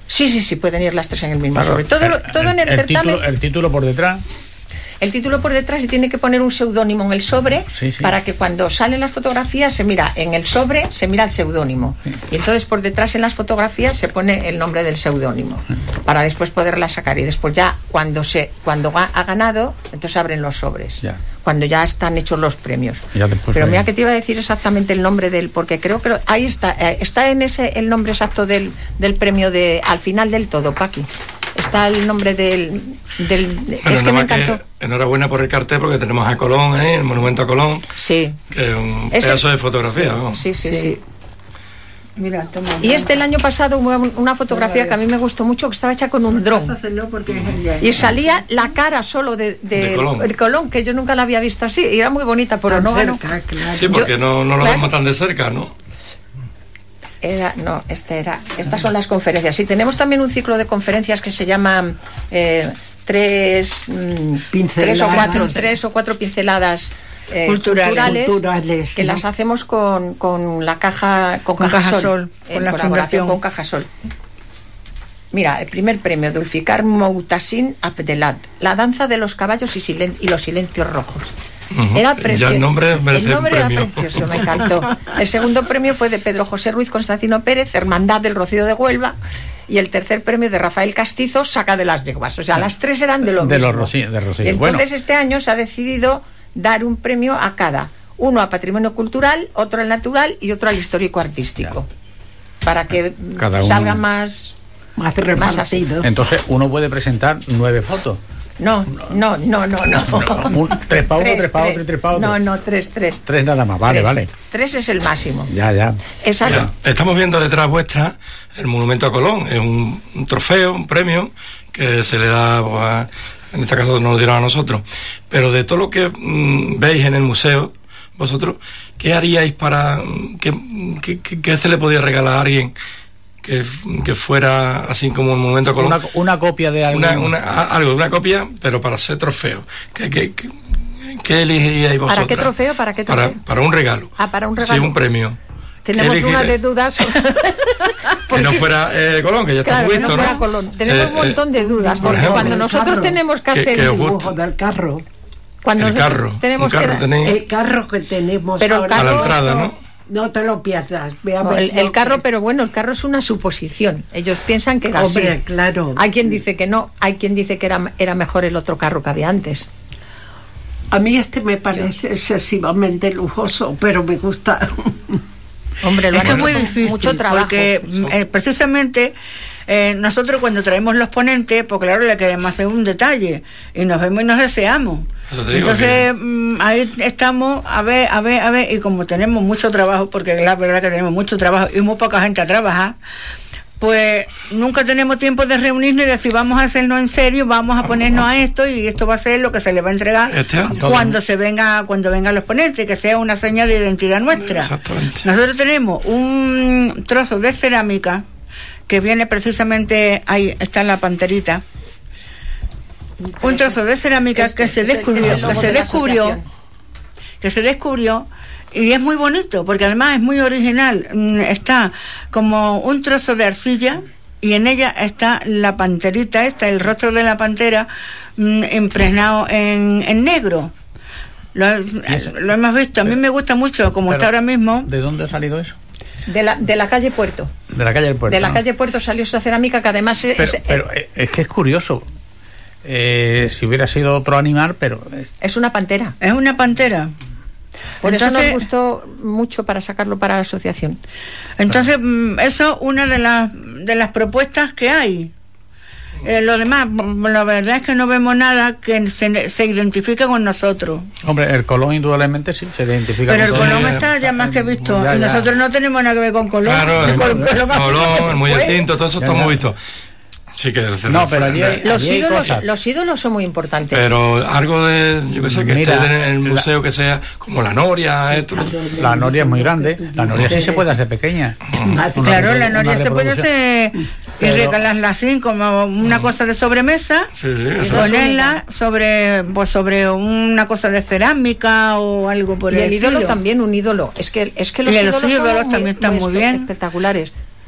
D: Sí, sí, sí, pueden ir las tres en el mismo
C: Claro,
D: sobre. Todo,
C: el,
D: todo en el,
C: el
D: certamen.
C: Título, el título por detrás.
D: El título por detrás, se tiene que poner un seudónimo en el sobre,
C: sí, sí.
D: para que cuando salen las fotografías se mira en el sobre, se mira el seudónimo. Sí. Y entonces por detrás en las fotografías se pone el nombre del seudónimo, sí. para después poderla sacar. Y después ya cuando se cuando ha ganado, entonces abren los sobres. Ya. Cuando ya están hechos los premios. Pero mira que te iba a decir exactamente el nombre del, porque creo que ahí está, está en ese el nombre exacto del, del premio de al final del todo, Paqui. Está el nombre del... del
G: bueno,
D: es que me encantó.
G: Que enhorabuena por el cartel, porque tenemos a Colón, ¿eh? El monumento a Colón.
D: Sí.
G: Que es un
D: Ese,
G: pedazo de fotografía. ¿no?
D: Sí, sí, sí. sí.
E: Mira, toma,
D: y este el año pasado hubo una fotografía que a mí me gustó mucho, que estaba hecha con un dron. Y salía la cara solo de, de, de Colón. El Colón, que yo nunca la había visto así. Y era muy bonita, pero Tan no ganó.
G: Claro. Sí, porque yo, no, no lo claro. vemos tan de cerca, ¿no?
D: Era, no, este era, estas son las conferencias. Y tenemos también un ciclo de conferencias que se llama eh, tres, tres o cuatro, tres o cuatro pinceladas eh, culturales, culturales, culturales, que ¿no? las hacemos con, con la caja, con, con Cajasol, Cajasol, con la fundación con Cajasol. Mira, el primer premio, Dulficar Moutasin Abdelat, la danza de los caballos y, silen y los silencios rojos.
G: Uh-huh. Era precioso. Ya el nombre merece
D: el nombre
G: un
D: era
G: premio.
D: Precioso, me encantó. El segundo premio fue de Pedro José Ruiz Constantino Pérez, Hermandad del Rocío de Huelva, y el tercer premio de Rafael Castizo, Saca de las Yeguas. O sea, las tres eran de lo
C: de
D: mismo.
C: Los Rocío, de Rocío.
D: Entonces bueno. este año se ha decidido dar un premio a cada. Uno a patrimonio cultural, otro al natural y otro al histórico-artístico. Ya. Para que cada salga uno... más...
F: Más repartido.
C: Entonces uno puede presentar nueve fotos.
D: No, no, no, no, no.
C: no un, tres para uno, tres para otro y tres para otro.
D: No, no, tres, tres.
C: Tres nada más, vale,
D: tres.
C: vale.
D: Tres es el máximo.
C: Ya, ya.
G: Mira, estamos viendo detrás vuestra el monumento a Colón. Es un, un trofeo, un premio que se le da, pues, en este caso nos lo dieron a nosotros. Pero de todo lo que mmm, veis en el museo, vosotros, ¿qué haríais para... ¿Qué, qué, qué, qué se le podía regalar a alguien que, que fuera así como un monumento a Colón?
C: Una, una copia de algo.
G: Una, una, algo, una copia, pero para ser trofeo. ¿Qué, qué, qué, qué elegiríais vosotros?
D: ¿Para qué trofeo? ¿Para qué trofeo?
G: Para, para un regalo.
D: Ah, para un regalo.
G: Sí, un premio.
D: Tenemos una de dudas.
G: Que no fuera eh, Colón, que ya está
D: claro,
G: visto,
D: que no fuera
G: ¿no?
D: Colón. Tenemos
G: eh,
D: un montón de dudas,
G: por
D: porque
G: ejemplo,
D: cuando nosotros
F: carro.
D: tenemos que hacer
G: que, que
D: el dibujo
F: del carro.
D: Cuando
G: el carro.
D: Tenemos
G: carro
D: que
G: tenéis...
F: El carro que tenemos
D: pero
F: ahora.
G: A la entrada, ¿no?
F: No te lo pierdas. Ve a
D: no,
F: ver
D: el, el carro,
F: que...
D: pero bueno, el carro es una suposición. Ellos piensan que era
F: Hombre,
D: así.
F: Claro.
D: Hay quien dice que no, hay quien dice que era, era mejor el otro carro que había antes.
F: A mí este me parece Yo. excesivamente lujoso, pero me gusta.
D: Hombre, lo
E: es que es muy
D: mucho,
E: difícil,
D: mucho trabajo.
E: Porque eh, precisamente eh, nosotros cuando traemos los ponentes, pues claro, le queremos hacer un detalle y nos vemos y nos deseamos. Entonces que... mmm, ahí estamos a ver, a ver, a ver, y como tenemos mucho trabajo, porque la verdad que tenemos mucho trabajo y muy poca gente a trabajar, pues nunca tenemos tiempo de reunirnos y decir vamos a hacernos en serio, vamos a ponernos a esto y esto va a ser lo que se le va a entregar
G: este
E: cuando se venga, cuando vengan los ponentes, que sea una señal de identidad nuestra.
G: Exactamente.
E: Nosotros tenemos un trozo de cerámica que viene precisamente, ahí está en la panterita, un trozo de cerámica este, que se descubrió, que se descubrió, que se descubrió y es muy bonito porque además es muy original. Está como un trozo de arcilla y en ella está la panterita esta, el rostro de la pantera mmm, impregnado en, en negro. Lo, lo hemos visto. A mí me gusta mucho como está ahora mismo.
C: ¿De dónde ha salido eso?
D: De la, de la calle Puerto.
C: De la calle del Puerto.
D: De la
C: ¿no?
D: calle Puerto salió esa cerámica que además es...
C: Pero, pero es que es curioso. Eh, si hubiera sido otro animal, pero...
D: Es, es una pantera.
E: Es una pantera.
D: Por entonces, eso nos gustó mucho para sacarlo para la asociación.
E: Entonces, eso es una de las, de las propuestas que hay. Eh, lo demás, la verdad es que no vemos nada que se, se identifique con nosotros.
C: Hombre, el Colón indudablemente sí se identifica
E: pero
C: con
E: el Colón
C: nosotros.
E: está ya más que visto.
C: Ya, ya.
E: Y nosotros no tenemos nada que ver con Colón.
G: Claro, el, el,
E: Colón,
G: el, Colón, el Muelle Tinto, todo eso
C: ya,
G: está
C: ya.
G: muy visto. Sí que
C: no, pero allí hay,
D: los,
C: allí hay
D: ídolos,
C: cosas.
D: los ídolos son muy importantes.
G: Pero algo de, yo qué sé, que
C: Mira,
G: esté en el museo
C: la,
G: que sea como la noria, esto.
C: La noria es muy grande. La noria sí se puede hacer pequeña.
E: Una, claro, la noria se puede hacer y regalarla así como una cosa de sobremesa,
G: sí, sí,
E: y ponerla sobre, pues, sobre una cosa de cerámica o algo por
D: y
E: el
D: el
E: estilo.
D: ídolo también, un ídolo. Es que, es que los,
E: y
D: ídolos,
E: los ídolos
D: son
E: también
D: muy,
E: están muy,
D: muy
E: bien.
D: espectaculares.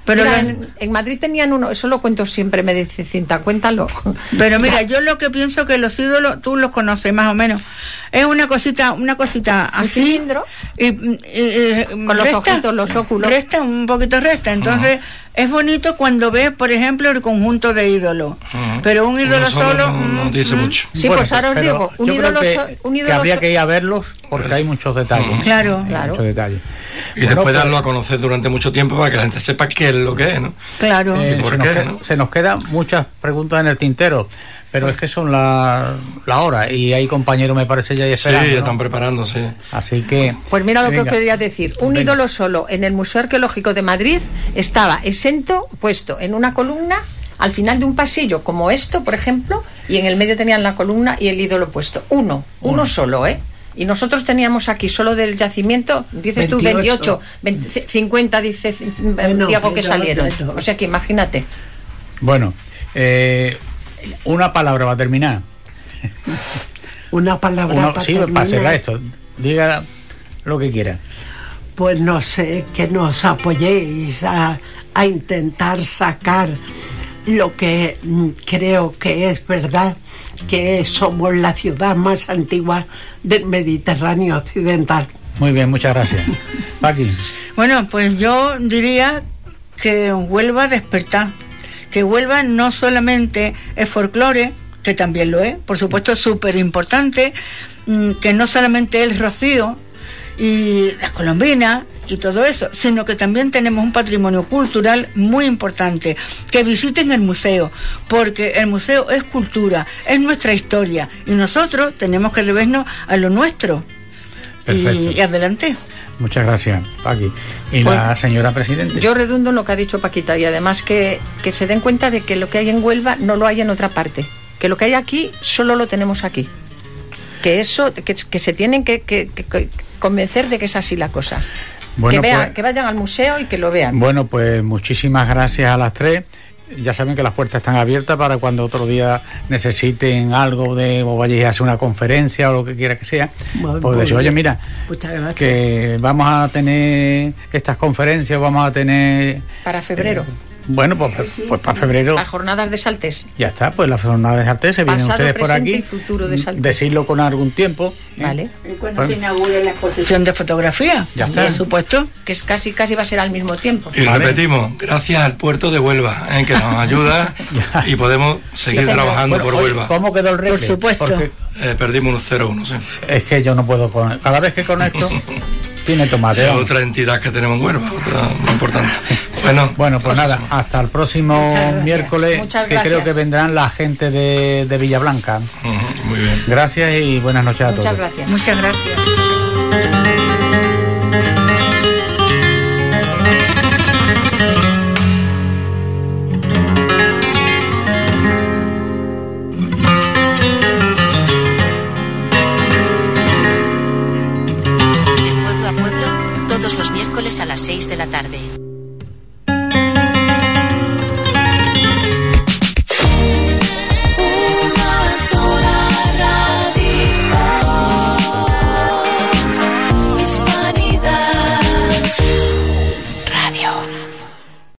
E: Pero
D: Mira,
E: las-
D: en, en Madrid tenían uno, eso lo cuento siempre, me dice Cinta, cuéntalo.
E: Pero mira, yo lo que pienso que los ídolos, tú los conoces más o menos, es una cosita, una cosita
D: Un
E: así,
D: cilindro.
E: y, y- y-
D: Con los ojitos, los óculos.
E: Resta, un poquito resta. Entonces, es bonito cuando ves, por ejemplo, el conjunto de ídolos.
G: Ujú.
E: Pero un ídolo
G: Uno
E: solo,
G: no, no
E: mm,
G: dice
E: mm,
G: mucho.
D: Sí,
C: Bueno,
D: pues ahora os
C: pero
D: digo, un
C: yo creo
D: ídolo,
C: que,
D: so- un
C: que
D: ídolo
C: habría
D: so-
C: que ir a verlos porque hay muchos detalles.
E: Claro.
C: Hay
D: Claro.
C: muchos detalles.
G: Y
C: Bueno,
G: después
C: pues,
G: darlo a conocer durante mucho tiempo para que la gente sepa qué es lo que es, ¿no?
E: claro.
C: eh,
G: ¿Y por
C: se, nos
G: qué,
C: que-
G: no?
C: se nos quedan muchas preguntas en el tintero, pero es que son la, la hora y hay compañeros, me parece, ya ahí
G: Sí,
C: esperando,
G: ya
C: ¿no?
G: están preparando, sí.
C: Así que...
D: Pues mira lo que os
C: venga.
D: quería decir. Un
C: Venga.
D: ídolo solo en el Museo Arqueológico de Madrid estaba exento, puesto en una columna al final de un pasillo como esto, por ejemplo, y en el medio tenían la columna y el ídolo puesto. Uno, uno solo, ¿eh? Y nosotros teníamos aquí solo del yacimiento, dices tú,
F: veintiocho.
D: veintiocho, veinte, cincuenta, dice
F: Bueno,
D: Diego, que
F: pero-
D: salieron.
F: pero-
D: O sea que imagínate.
C: Bueno, eh, una palabra va a terminar.
F: Una palabra
C: Uno,
F: para
C: sí, para
F: terminar.
C: cerrar esto. Diga lo que quiera.
F: Pues no sé, que nos apoyéis a, a intentar sacar lo que mm, creo que es verdad, que somos la ciudad más antigua del Mediterráneo occidental.
C: Muy bien, muchas gracias. Paqui.
E: Bueno, pues yo diría que Huelva despertar, que Huelva no solamente es folclore, que también lo es, por supuesto, súper importante, mm, que no solamente es el rocío y las colombinas y todo eso, sino que también tenemos un patrimonio cultural muy importante, que visiten el museo, porque el museo es cultura, es nuestra historia, y nosotros tenemos que debernos a lo nuestro. Y,
C: Perfecto.
E: y adelante.
C: Muchas gracias, Paqui. Y
D: Bueno,
C: la señora Presidente.
D: Yo redundo en lo que ha dicho Paquita y además que, que se den cuenta de que lo que hay en Huelva no lo hay en otra parte, que lo que hay aquí solo lo tenemos aquí, que eso, que, que se tienen que, que- que- que convencer de que es así la cosa.
C: Bueno,
D: que, vean,
C: pues-
D: que vayan al museo y que lo vean.
C: Bueno, pues muchísimas gracias a las tres. Ya saben que las puertas están abiertas para cuando otro día necesiten algo de o vayáis a hacer una conferencia o lo que quiera que sea.
F: Muy-
C: Pues
F: muy
C: decir, oye,
F: bien.
C: mira,
F: Muchas gracias.
C: que vamos a tener estas conferencias, vamos a tener...
D: Para febrero,
C: Bueno, pues, pues para febrero
D: las jornadas de Saltés.
C: ya está, pues las jornadas de Artes se vienen
D: Pasado,
C: ustedes por
D: presente
C: aquí.
D: y futuro de Saltés.
C: Decirlo con algún tiempo. ¿eh?
D: Vale.
E: Y cuando
C: Bueno.
E: se inaugure la exposición de fotografía,
C: Ya está.
E: por supuesto.
D: Que es casi casi va a ser al mismo tiempo.
G: Y
C: Vale.
G: repetimos, gracias al puerto de Huelva, ¿eh? que nos ayuda
C: Ya.
G: y podemos seguir
D: señor.
G: trabajando
C: Bueno,
G: por
C: oye,
G: Huelva.
C: ¿cómo quedó el replay?
E: Por supuesto.
C: Porque
G: Eh, perdimos un cero uno, sí.
C: es que yo no puedo con... Cada vez que conecto, tiene tomate.
G: Es
C: vamos.
G: otra entidad que tenemos en Huelva, otra muy importante. Bueno,
C: Bueno, pues
G: la
C: nada,
G: próxima.
C: hasta el próximo
D: Muchas gracias.
C: miércoles,
D: Muchas
C: que creo
D: gracias.
C: que vendrán la gente de, de Villablanca.
G: Ujú, muy bien.
C: Gracias y buenas noches a
D: Muchas
C: todos.
D: gracias.
E: Muchas gracias.